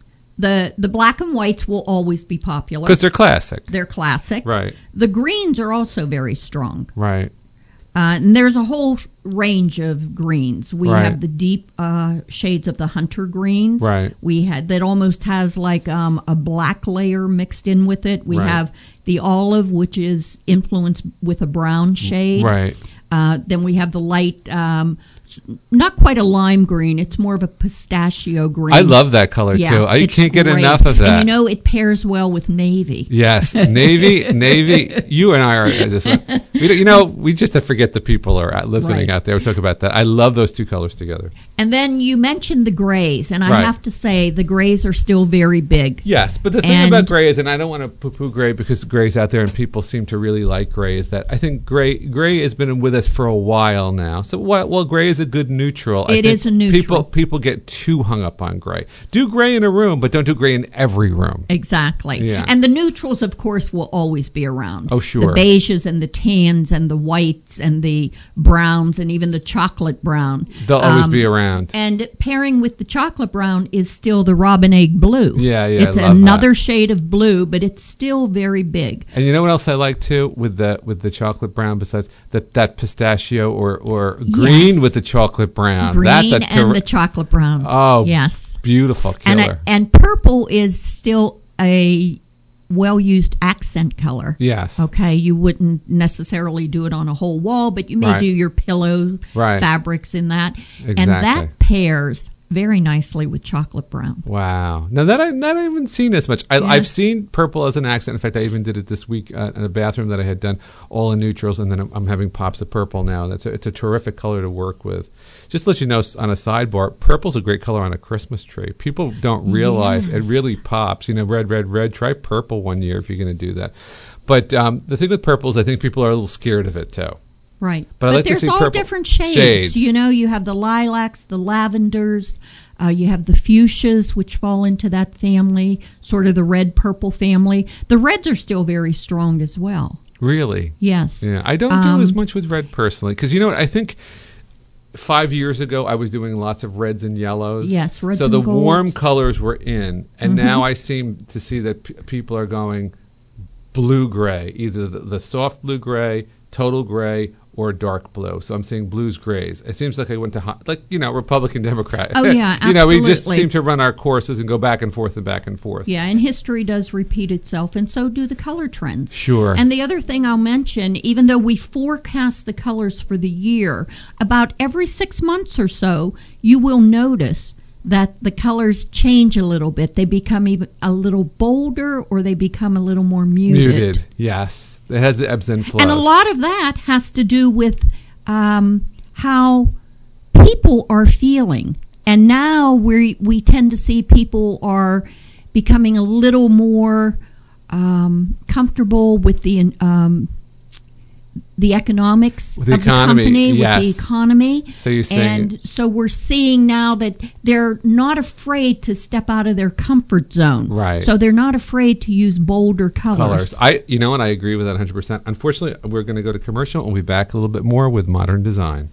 The the black and whites will always be popular. Because they're classic. They're classic. Right. The greens are also very strong. Right. Uh, and there's a whole range of greens. We Right. have the deep uh, shades of the hunter greens. Right. We had that almost has like um, a black layer mixed in with it. We Right. have the olive, which is influenced with a brown shade. Right. Uh, then we have the light, um, s- not quite a lime green. It's more of a pistachio green. I love that color, Yeah, too. I it's can't get great. enough of that. And you know, it pairs well with navy. Yes, navy, navy. You and I are just. We don't, you know, we just forget the people are out- listening Right. out there. We talk about that. I love those two colors together. And then you mentioned the grays, and I Right. have to say the grays are still very big. Yes, but the thing And- about gray is, and I don't want to poo-poo gray because gray's out there and people seem to really like gray, is that I think gray gray has been with us for a while now. So while, while gray is a good neutral, I It think is a neutral. People people get too hung up on gray. Do gray in a room, but don't do gray in every room. Exactly. Yeah. And the neutrals, of course, will always be around. Oh, sure. The beiges and the tans and the whites and the browns and even the chocolate brown. They'll always Um, be around. And pairing with the chocolate brown is still the robin egg blue. Yeah, yeah, It's I love another that. shade of blue, but it's still very big. And you know what else I like too with the with the chocolate brown besides that that pistachio or or green Yes. with the chocolate brown. Green That's a and terri- the chocolate brown. Oh, yes. beautiful And, killer. a, and purple is still a well-used accent color. Yes. Okay, you wouldn't necessarily do it on a whole wall, but you may Right. do your pillow Right. fabrics in that. And Exactly. that pairs very nicely with chocolate brown. Wow. Now that I not even seen as much. I, Yeah. I've seen purple as an accent. In fact, I even did it this week uh, in a bathroom that I had done all in neutrals, and then I'm, I'm having pops of purple now. That's a, it's a terrific color to work with. Just to let you know, s- on a sidebar, purple's a great color on a Christmas tree. People don't realize Yes. it really pops. You know, red, red, red. Try purple one year if you're going to do that. But um, the thing with purple is I think people are a little scared of it too. Right. But I like to there's see all purple different shades. shades. You know, you have the lilacs, the lavenders, uh, you have the fuchsias, which fall into that family, sort of the red-purple family. The reds are still very strong as well. Really? Yes. Yeah, I don't Um, do as much with red personally because you know what? I think five years ago I was doing lots of reds and yellows. Yes, reds so and the golds. warm colors were in, and Mhm. now I seem to see that p- people are going blue gray, either the, the soft blue gray, total gray, or dark blue. So I'm seeing blues, grays. It seems like I went to, high, like, you know, Republican, Democrat. Oh, yeah, absolutely. You know, we just seem to run our courses and go back and forth and back and forth. Yeah, and history does repeat itself, and so do the color trends. Sure. And the other thing I'll mention, even though we forecast the colors for the year, about every six months or so, you will notice that the colors change a little bit. They become even a little bolder, or they become a little more muted. Muted, yes. It has the ebbs and flows. And a lot of that has to do with um, how people are feeling. And now we we tend to see people are becoming a little more um, comfortable with the um, the economics with the of economy, the company, yes. with the economy. So you're saying, and so we're seeing now that they're not afraid to step out of their comfort zone. Right. So they're not afraid to use bolder colors. colors. I, you know what? I agree with that one hundred percent. Unfortunately, we're going to go to commercial, and we'll be back a little bit more with Modern Design.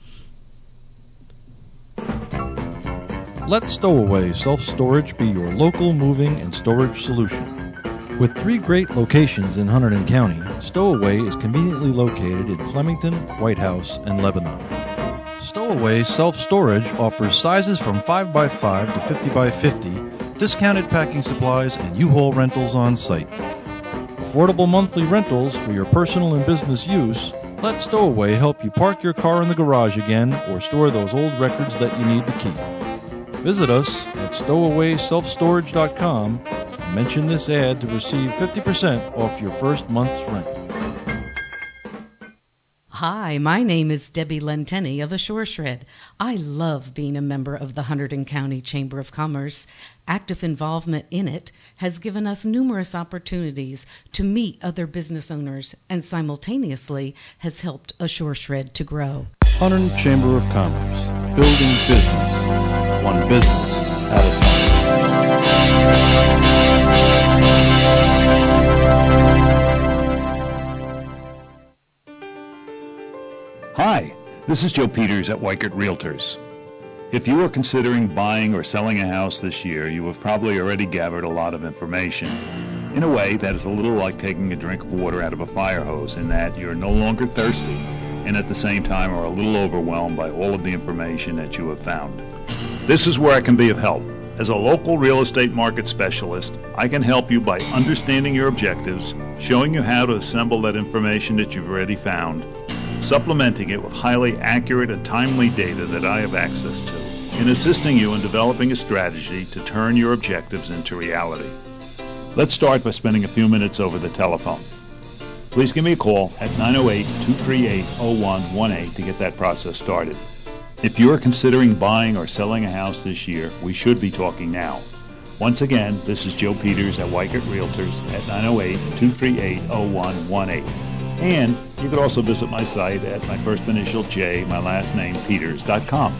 Let Stowaway Self-Storage be your local moving and storage solution. With three great locations in Hunterdon County, Stowaway is conveniently located in Flemington, White House, and Lebanon. Stowaway Self-Storage offers sizes from five by five to fifty by fifty, discounted packing supplies, and U-Haul rentals on site. Affordable monthly rentals for your personal and business use. Let Stowaway help you park your car in the garage again or store those old records that you need to keep. Visit us at stowaway self storage dot com and mention this ad to receive fifty percent off your first month's rent. Hi, my name is Debbie Lenteni of Assure Shred. I love being a member of the Hunterdon County Chamber of Commerce. Active involvement in it has given us numerous opportunities to meet other business owners and simultaneously has helped Assure Shred to grow. Hunterdon Chamber of Commerce, building business, one business at a time. Hi, this is Joe Peters at Weichert Realtors. If you are considering buying or selling a house this year, you have probably already gathered a lot of information. In a way, that is a little like taking a drink of water out of a fire hose in that you're no longer thirsty and at the same time are a little overwhelmed by all of the information that you have found. This is where I can be of help. As a local real estate market specialist, I can help you by understanding your objectives, showing you how to assemble that information that you've already found, supplementing it with highly accurate and timely data that I have access to, and assisting you in developing a strategy to turn your objectives into reality. Let's start by spending a few minutes over the telephone. Please give me a call at nine oh eight, two three eight, oh one one eight to get that process started. If you are considering buying or selling a house this year, we should be talking now. Once again, this is Joe Peters at Weichert Realtors at nine oh eight, two three eight, oh one one eight. And you could also visit my site at my first initial J, my last name, Peters dot com.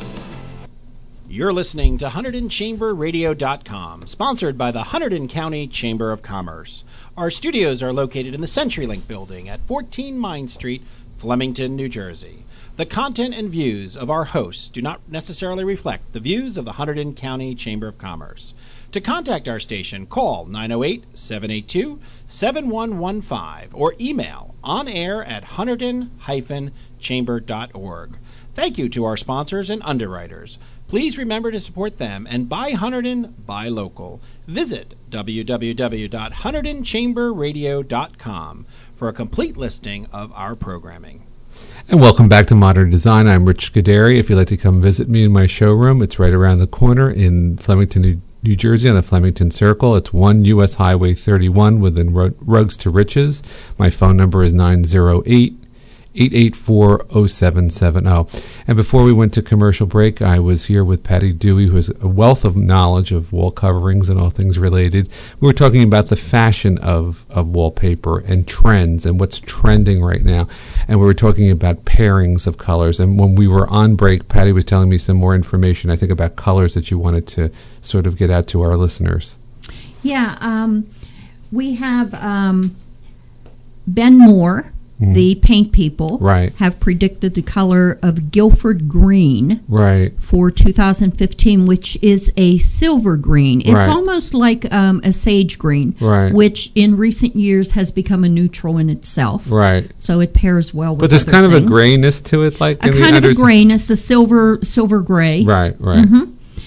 You're listening to Hunterdon Chamber Radio dot com, sponsored by the Hunterdon County Chamber of Commerce. Our studios are located in the CenturyLink building at fourteen Mine Street, Flemington, New Jersey. The content and views of our hosts do not necessarily reflect the views of the Hunterdon County Chamber of Commerce. To contact our station, call nine oh eight, seven eight two, seven one one five or email onair at hunterdon dash chamber dot org. Thank you to our sponsors and underwriters. Please remember to support them and buy Hunterdon, buy local. Visit w w w dot hunterdon chamber radio dot com for a complete listing of our programming. And welcome back to Modern Design. I'm Rich Scuderi. If you'd like to come visit me in my showroom, it's right around the corner in Flemington, New, New Jersey on the Flemington Circle. It's one U S Highway thirty-one within Rugs to Riches. My phone number is nine oh eight, eight eight four, oh seven seven oh. And before we went to commercial break, I was here with Patty Dewey, who has a wealth of knowledge of wall coverings and all things related. We were talking about the fashion of, of wallpaper and trends and what's trending right now. And we were talking about pairings of colors. And when we were on break, Patty was telling me some more information, I think, about colors that you wanted to sort of get out to our listeners. Yeah, um, we have um, Ben Moore, Mhm. the paint people, Right. have predicted the color of Guilford green Right. for two thousand fifteen, which is a silver green. It's Right. almost like um, a sage green, Right. which in recent years has become a neutral in itself. Right. So it pairs well with But there's other kind of a things. grayness to it, like A in the kind of a unders- grayness, a silver silver gray. Right, right. hmm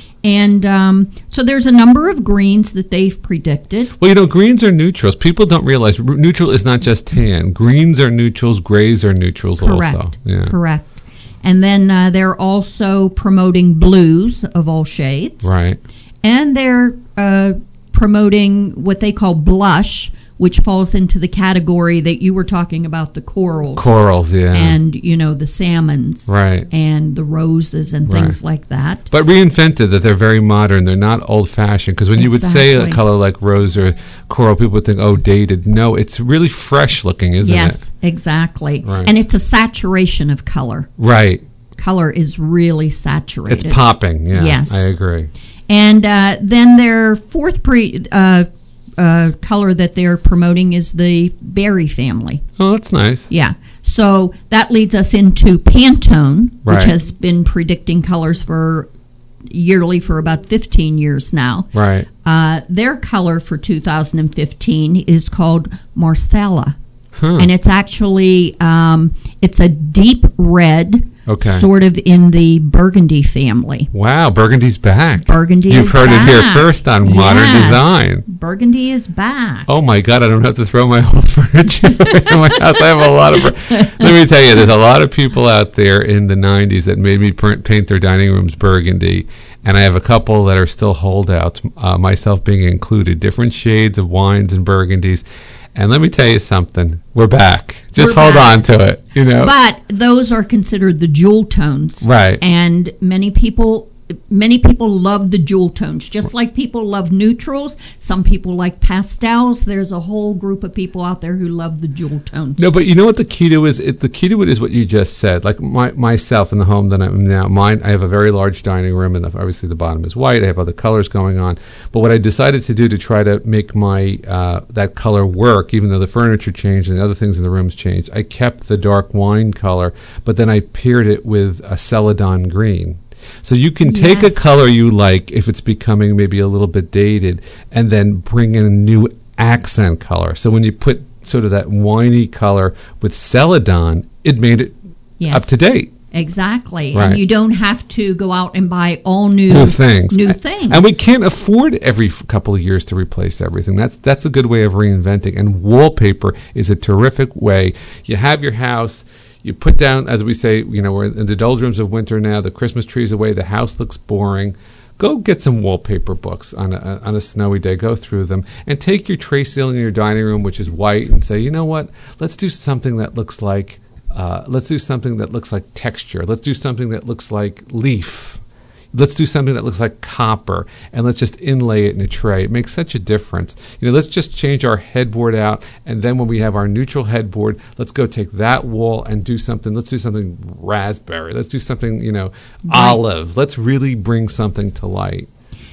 And um, so there's a number of greens that they've predicted. Well, you know, greens are neutrals. People don't realize r- neutral is not just tan. Greens are neutrals. Grays are neutrals Correct. also. Yeah. Correct. And then uh, they're also promoting blues of all shades. Right. And they're uh, promoting what they call blush, which falls into the category that you were talking about, the corals. Corals, yeah. And, you know, the salmons. Right. And the roses and things Right. like that. But reinvented, that they're very modern. They're not old-fashioned. Because when you would say a Exactly. color like rose or coral, people would think, oh, dated. No, it's really fresh-looking, isn't yes, it? exactly. Right. And it's a saturation of color. Right. Color is really saturated. It's popping, yeah. Yes. I agree. And uh, then their fourth pre, uh, uh, color that they're promoting is the berry family. Oh, that's nice. Yeah. So that leads us into Pantone, Right. which has been predicting colors for yearly for about fifteen years now. Right. Uh, their color for two thousand fifteen is called Marsala. Huh. And it's actually, um, it's a deep red, Okay. sort of in the burgundy family. Wow, Burgundy's back. Burgundy You've is heard it here back. first on Modern Yes. Design. Burgundy is back. Oh my God! I don't have to throw my old furniture away in my house. I have a lot of. Let me tell you, there's a lot of people out there in the nineties that made me pr- paint their dining rooms burgundy, and I have a couple that are still holdouts, uh, myself being included. Different shades of wines and burgundies, and let me tell you something: we're back. Just We're hold back. on to it, you know. But those are considered the jewel tones. Right. And many people many people love the jewel tones. Just like people love neutrals, some people like pastels. There's a whole group of people out there who love the jewel tones. No, but you know what the key to is? It, the key to it is what you just said. Like my, myself in the home that I'm now, mine, I have a very large dining room, and the, obviously the bottom is white. I have other colors going on. But what I decided to do to try to make my uh, that color work, even though the furniture changed and the other things in the rooms changed, I kept the dark wine color, but then I paired it with a celadon green. So you can take a Yes. color you like if it's becoming maybe a little bit dated, and then bring in a new accent color. So when you put sort of that winey color with celadon, it made it Yes. up to date. Exactly. Right. And you don't have to go out and buy all new, New things. New A- things. And we can't afford every f- couple of years to replace everything. That's that's a good way of reinventing. And wallpaper is a terrific way. You have your house. You put down, as we say, you know, we're in the doldrums of winter now. The Christmas tree's away. The house looks boring. Go get some wallpaper books on a, on a snowy day. Go through them and take your tray ceiling in your dining room, which is white, and say, you know what? Let's do something that looks like, uh, let's do something that looks like texture. Let's do something that looks like leaf. Let's do something that looks like copper, and let's just inlay it in a tray. It makes such a difference. You know, let's just change our headboard out, and then when we have our neutral headboard, let's go take that wall and do something. Let's do something raspberry. Let's do something, you know, Right. olive. Let's really bring something to light.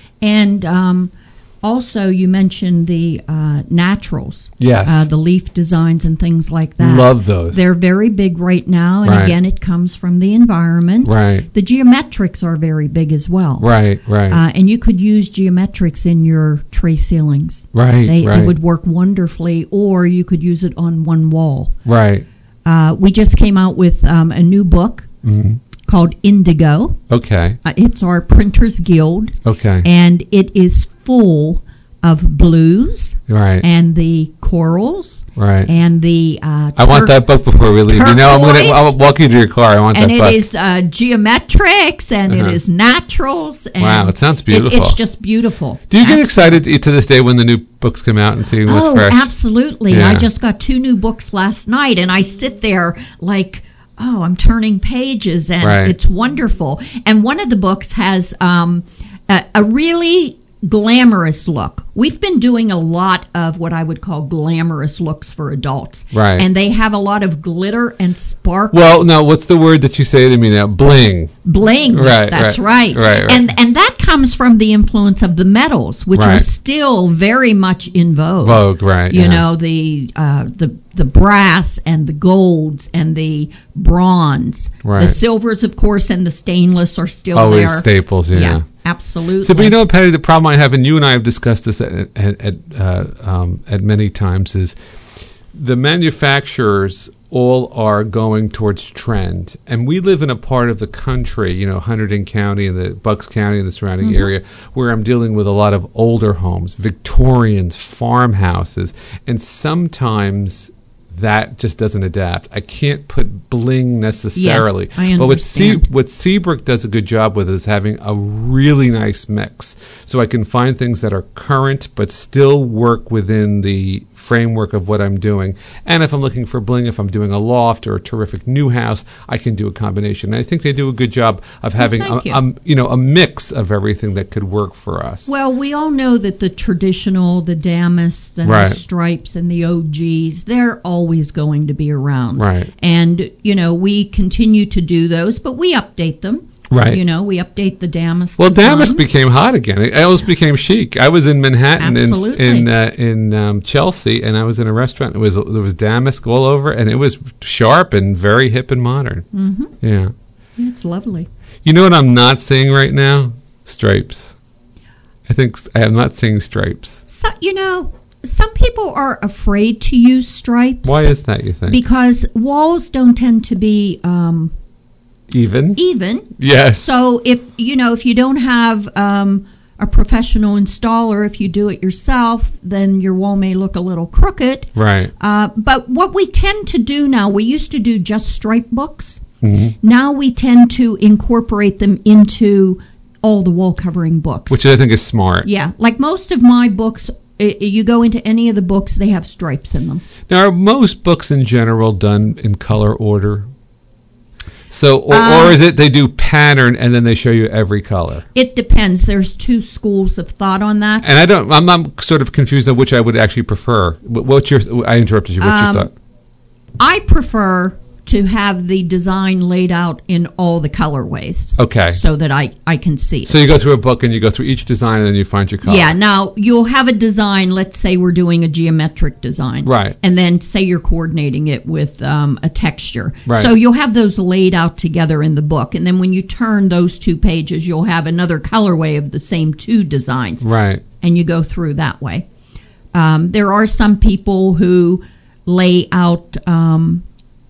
And um, also, you mentioned the uh, naturals. Yes. Uh, the leaf designs and things like that. Love those. They're very big right now. And Right. again, it comes from the environment. Right. The geometrics are very big as well. Right, right. Uh, and you could use geometrics in your tray ceilings. Right, They, right. It would work wonderfully, or you could use it on one wall. Right. Uh, we just came out with um, a new book Mhm. called Indigo. Okay. Uh, it's our Printers Guild. Okay. And it is full of blues. Right. And the corals. Right. And the uh, I want tur- that book before we leave. You know, I'm going to. turquoise. I'll walk you to your car. I want And that it book. is uh, geometrics, and Uh-huh. it is naturals. And Wow, it sounds it- beautiful. it's just beautiful. Do you get excited to, to this day when the new books come out and seeing what's Oh, fresh? absolutely. Yeah. I just got two new books last night, and I sit there like, oh, I'm turning pages, and Right. it's wonderful. And one of the books has um, a, a really glamorous look. We've been doing a lot of what I would call glamorous looks for adults. Right. And they have a lot of glitter and sparkle. Well, no, what's the word that you say to me now? Bling. Bling. Right, That's right, right. right, right. And and that comes from the influence of the metals, which Right. are still very much in vogue. Vogue, right, You yeah. know, the uh, the the brass and the golds and the bronze. Right. The silvers, of course, and the stainless are still Always there. staples, yeah. Yeah, absolutely. So, but you know, Patty, the problem I have, and you and I have discussed this at at, at, uh, um, at many times, is the manufacturers all are going towards trend, and we live in a part of the country, you know, Hunterdon County and the Bucks County and the surrounding Mhm. area, where I'm dealing with a lot of older homes, Victorians, farmhouses, and sometimes that just doesn't adapt. I can't put bling necessarily. Yes, I but what Se- understand. what Seabrook does a good job with is having a really nice mix. So I can find things that are current but still work within the framework of what I'm doing. And if I'm looking for bling, if I'm doing a loft or a terrific new house, I can do a combination. And I think they do a good job of having a, thank you. a, you know, a mix of everything that could work for us. Well, we all know that the traditional, the damask and Right. the stripes and the O Gs, they're always going to be around. Right. And, you know, we continue to do those, but we update them. Right. You know, we update the damask. Well, design. damask became hot again. It almost became chic. I was in Manhattan in Absolutely. in uh, in um, Chelsea, and I was in a restaurant. It was there was damask all over, and it was sharp and very hip and modern. Mhm. Yeah. It's lovely. You know what I'm not seeing right now? Stripes. I think s- I am not seeing stripes. So, you know, some people are afraid to use stripes. Why is that, you think? Because walls don't tend to be um, Even? even. Yes. So if you know if you don't have um, a professional installer, if you do it yourself, then your wall may look a little crooked. Right. Uh, but what we tend to do now, we used to do just stripe books. Mhm. Now we tend to incorporate them into all the wall covering books. Which I think is smart. Yeah, like most of my books, i- you go into any of the books, they have stripes in them. Now, are most books in general done in color order? So, or, Um, or is it they do pattern and then they show you every color? It depends. There's two schools of thought on that. And I don't. I'm, I'm sort of confused on which I would actually prefer. Wh- What's your? I interrupted you. What's Um, your thought? I prefer to have the design laid out in all the colorways. Okay. So that I, I can see it. So you go through a book and you go through each design and then you find your color. Yeah, now you'll have a design, let's say we're doing a geometric design. Right. And then say you're coordinating it with um, a texture. Right. So you'll have those laid out together in the book. And then when you turn those two pages, you'll have another colorway of the same two designs. Right. And you go through that way. Um, there are some people who lay out um,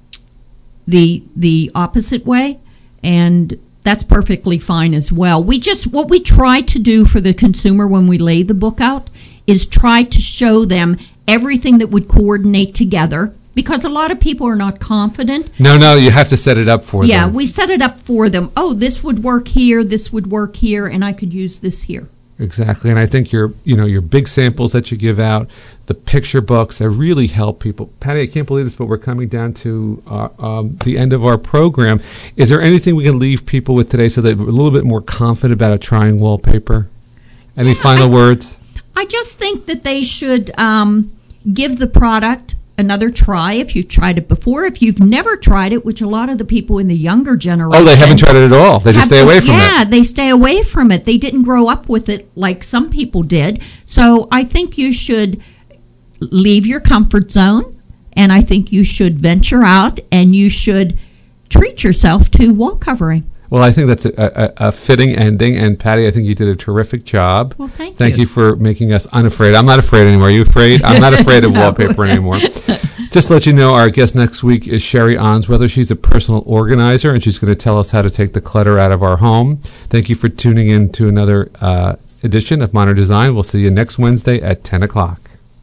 the the opposite way, and that's perfectly fine as well. We just what we try to do for the consumer when we lay the book out is try to show them everything that would coordinate together, because a lot of people are not confident. No, no, you have to set it up for Yeah, them. we set it up for them. Oh, this would work here, this would work here, and I could use this here. Exactly, and I think your, you know, your big samples that you give out, the picture books, they really help people. Patty, I can't believe this, but we're coming down to uh, um, the end of our program. Is there anything we can leave people with today so that they're a little bit more confident about trying wallpaper? Any final words? I just think that they should um, give the product another try if you've tried it before. If you've never tried it, which a lot of the people in the younger generation... Oh, they haven't tried it at all. They just have- stay away from yeah, it. they stay away from it. They didn't grow up with it like some people did. So I think you should leave your comfort zone, and I think you should venture out, and you should treat yourself to wall covering. Well, I think that's a, a, a fitting ending. And Patty, I think you did a terrific job. Well, thank Thank you. you for making us unafraid. I'm not afraid anymore. Are you afraid? I'm not afraid of No. wallpaper anymore. Just to let you know, our guest next week is Sherry Onswether. She's a personal organizer, and she's going to tell us how to take the clutter out of our home. Thank you for tuning in to another uh, edition of Modern Design. We'll see you next Wednesday at ten o'clock.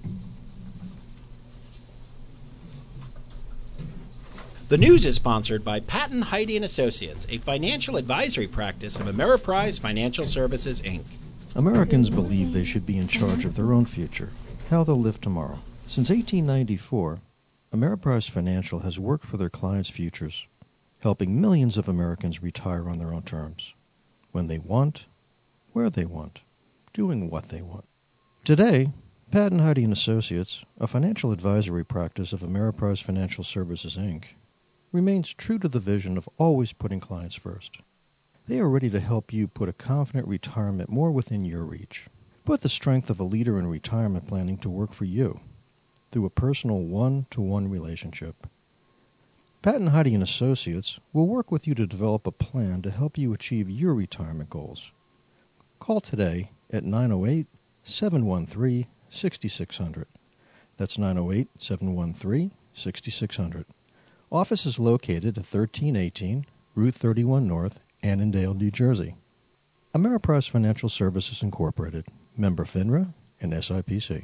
The news is sponsored by Patton, Heidi and Associates, a financial advisory practice of Ameriprise Financial Services, Incorporated. Americans believe they should be in charge of their own future, how they'll live tomorrow. Since eighteen ninety-four, Ameriprise Financial has worked for their clients' futures, helping millions of Americans retire on their own terms, when they want, where they want. doing what they want. Today, Pat and Heidi and Associates, a financial advisory practice of Ameriprise Financial Services, Incorporated, remains true to the vision of always putting clients first. They are ready to help you put a confident retirement more within your reach. Put the strength of a leader in retirement planning to work for you through a personal one-to-one relationship. Pat and Heidi and Associates will work with you to develop a plan to help you achieve your retirement goals. Call today at nine oh eight, seven one three, six six zero zero. That's nine oh eight, seven one three, six six zero zero. Office is located at thirteen eighteen Route thirty-one North, Annandale, New Jersey. Ameriprise Financial Services, Incorporated, member FINRA and S I P C.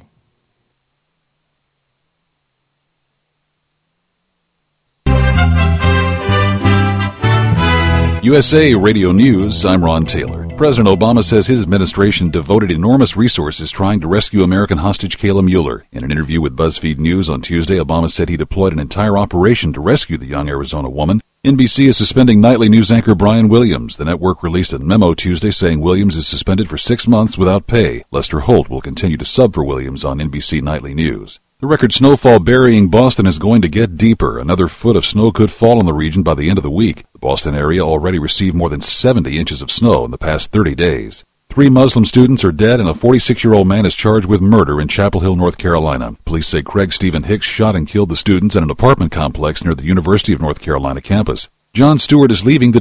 U S A Radio News, I'm Ron Taylor. President Obama says his administration devoted enormous resources trying to rescue American hostage Kayla Mueller. In an interview with BuzzFeed News on Tuesday, Obama said he deployed an entire operation to rescue the young Arizona woman. N B C is suspending nightly news anchor Brian Williams. The network released a memo Tuesday saying Williams is suspended for six months without pay. Lester Holt will continue to sub for Williams on N B C Nightly News. The record snowfall burying Boston is going to get deeper. Another foot of snow could fall in the region by the end of the week. The Boston area already received more than seventy inches of snow in the past thirty days. Three Muslim students are dead and a forty-six-year-old man is charged with murder in Chapel Hill, North Carolina. Police say Craig Stephen Hicks shot and killed the students in an apartment complex near the University of North Carolina campus. Jon Stewart is leaving the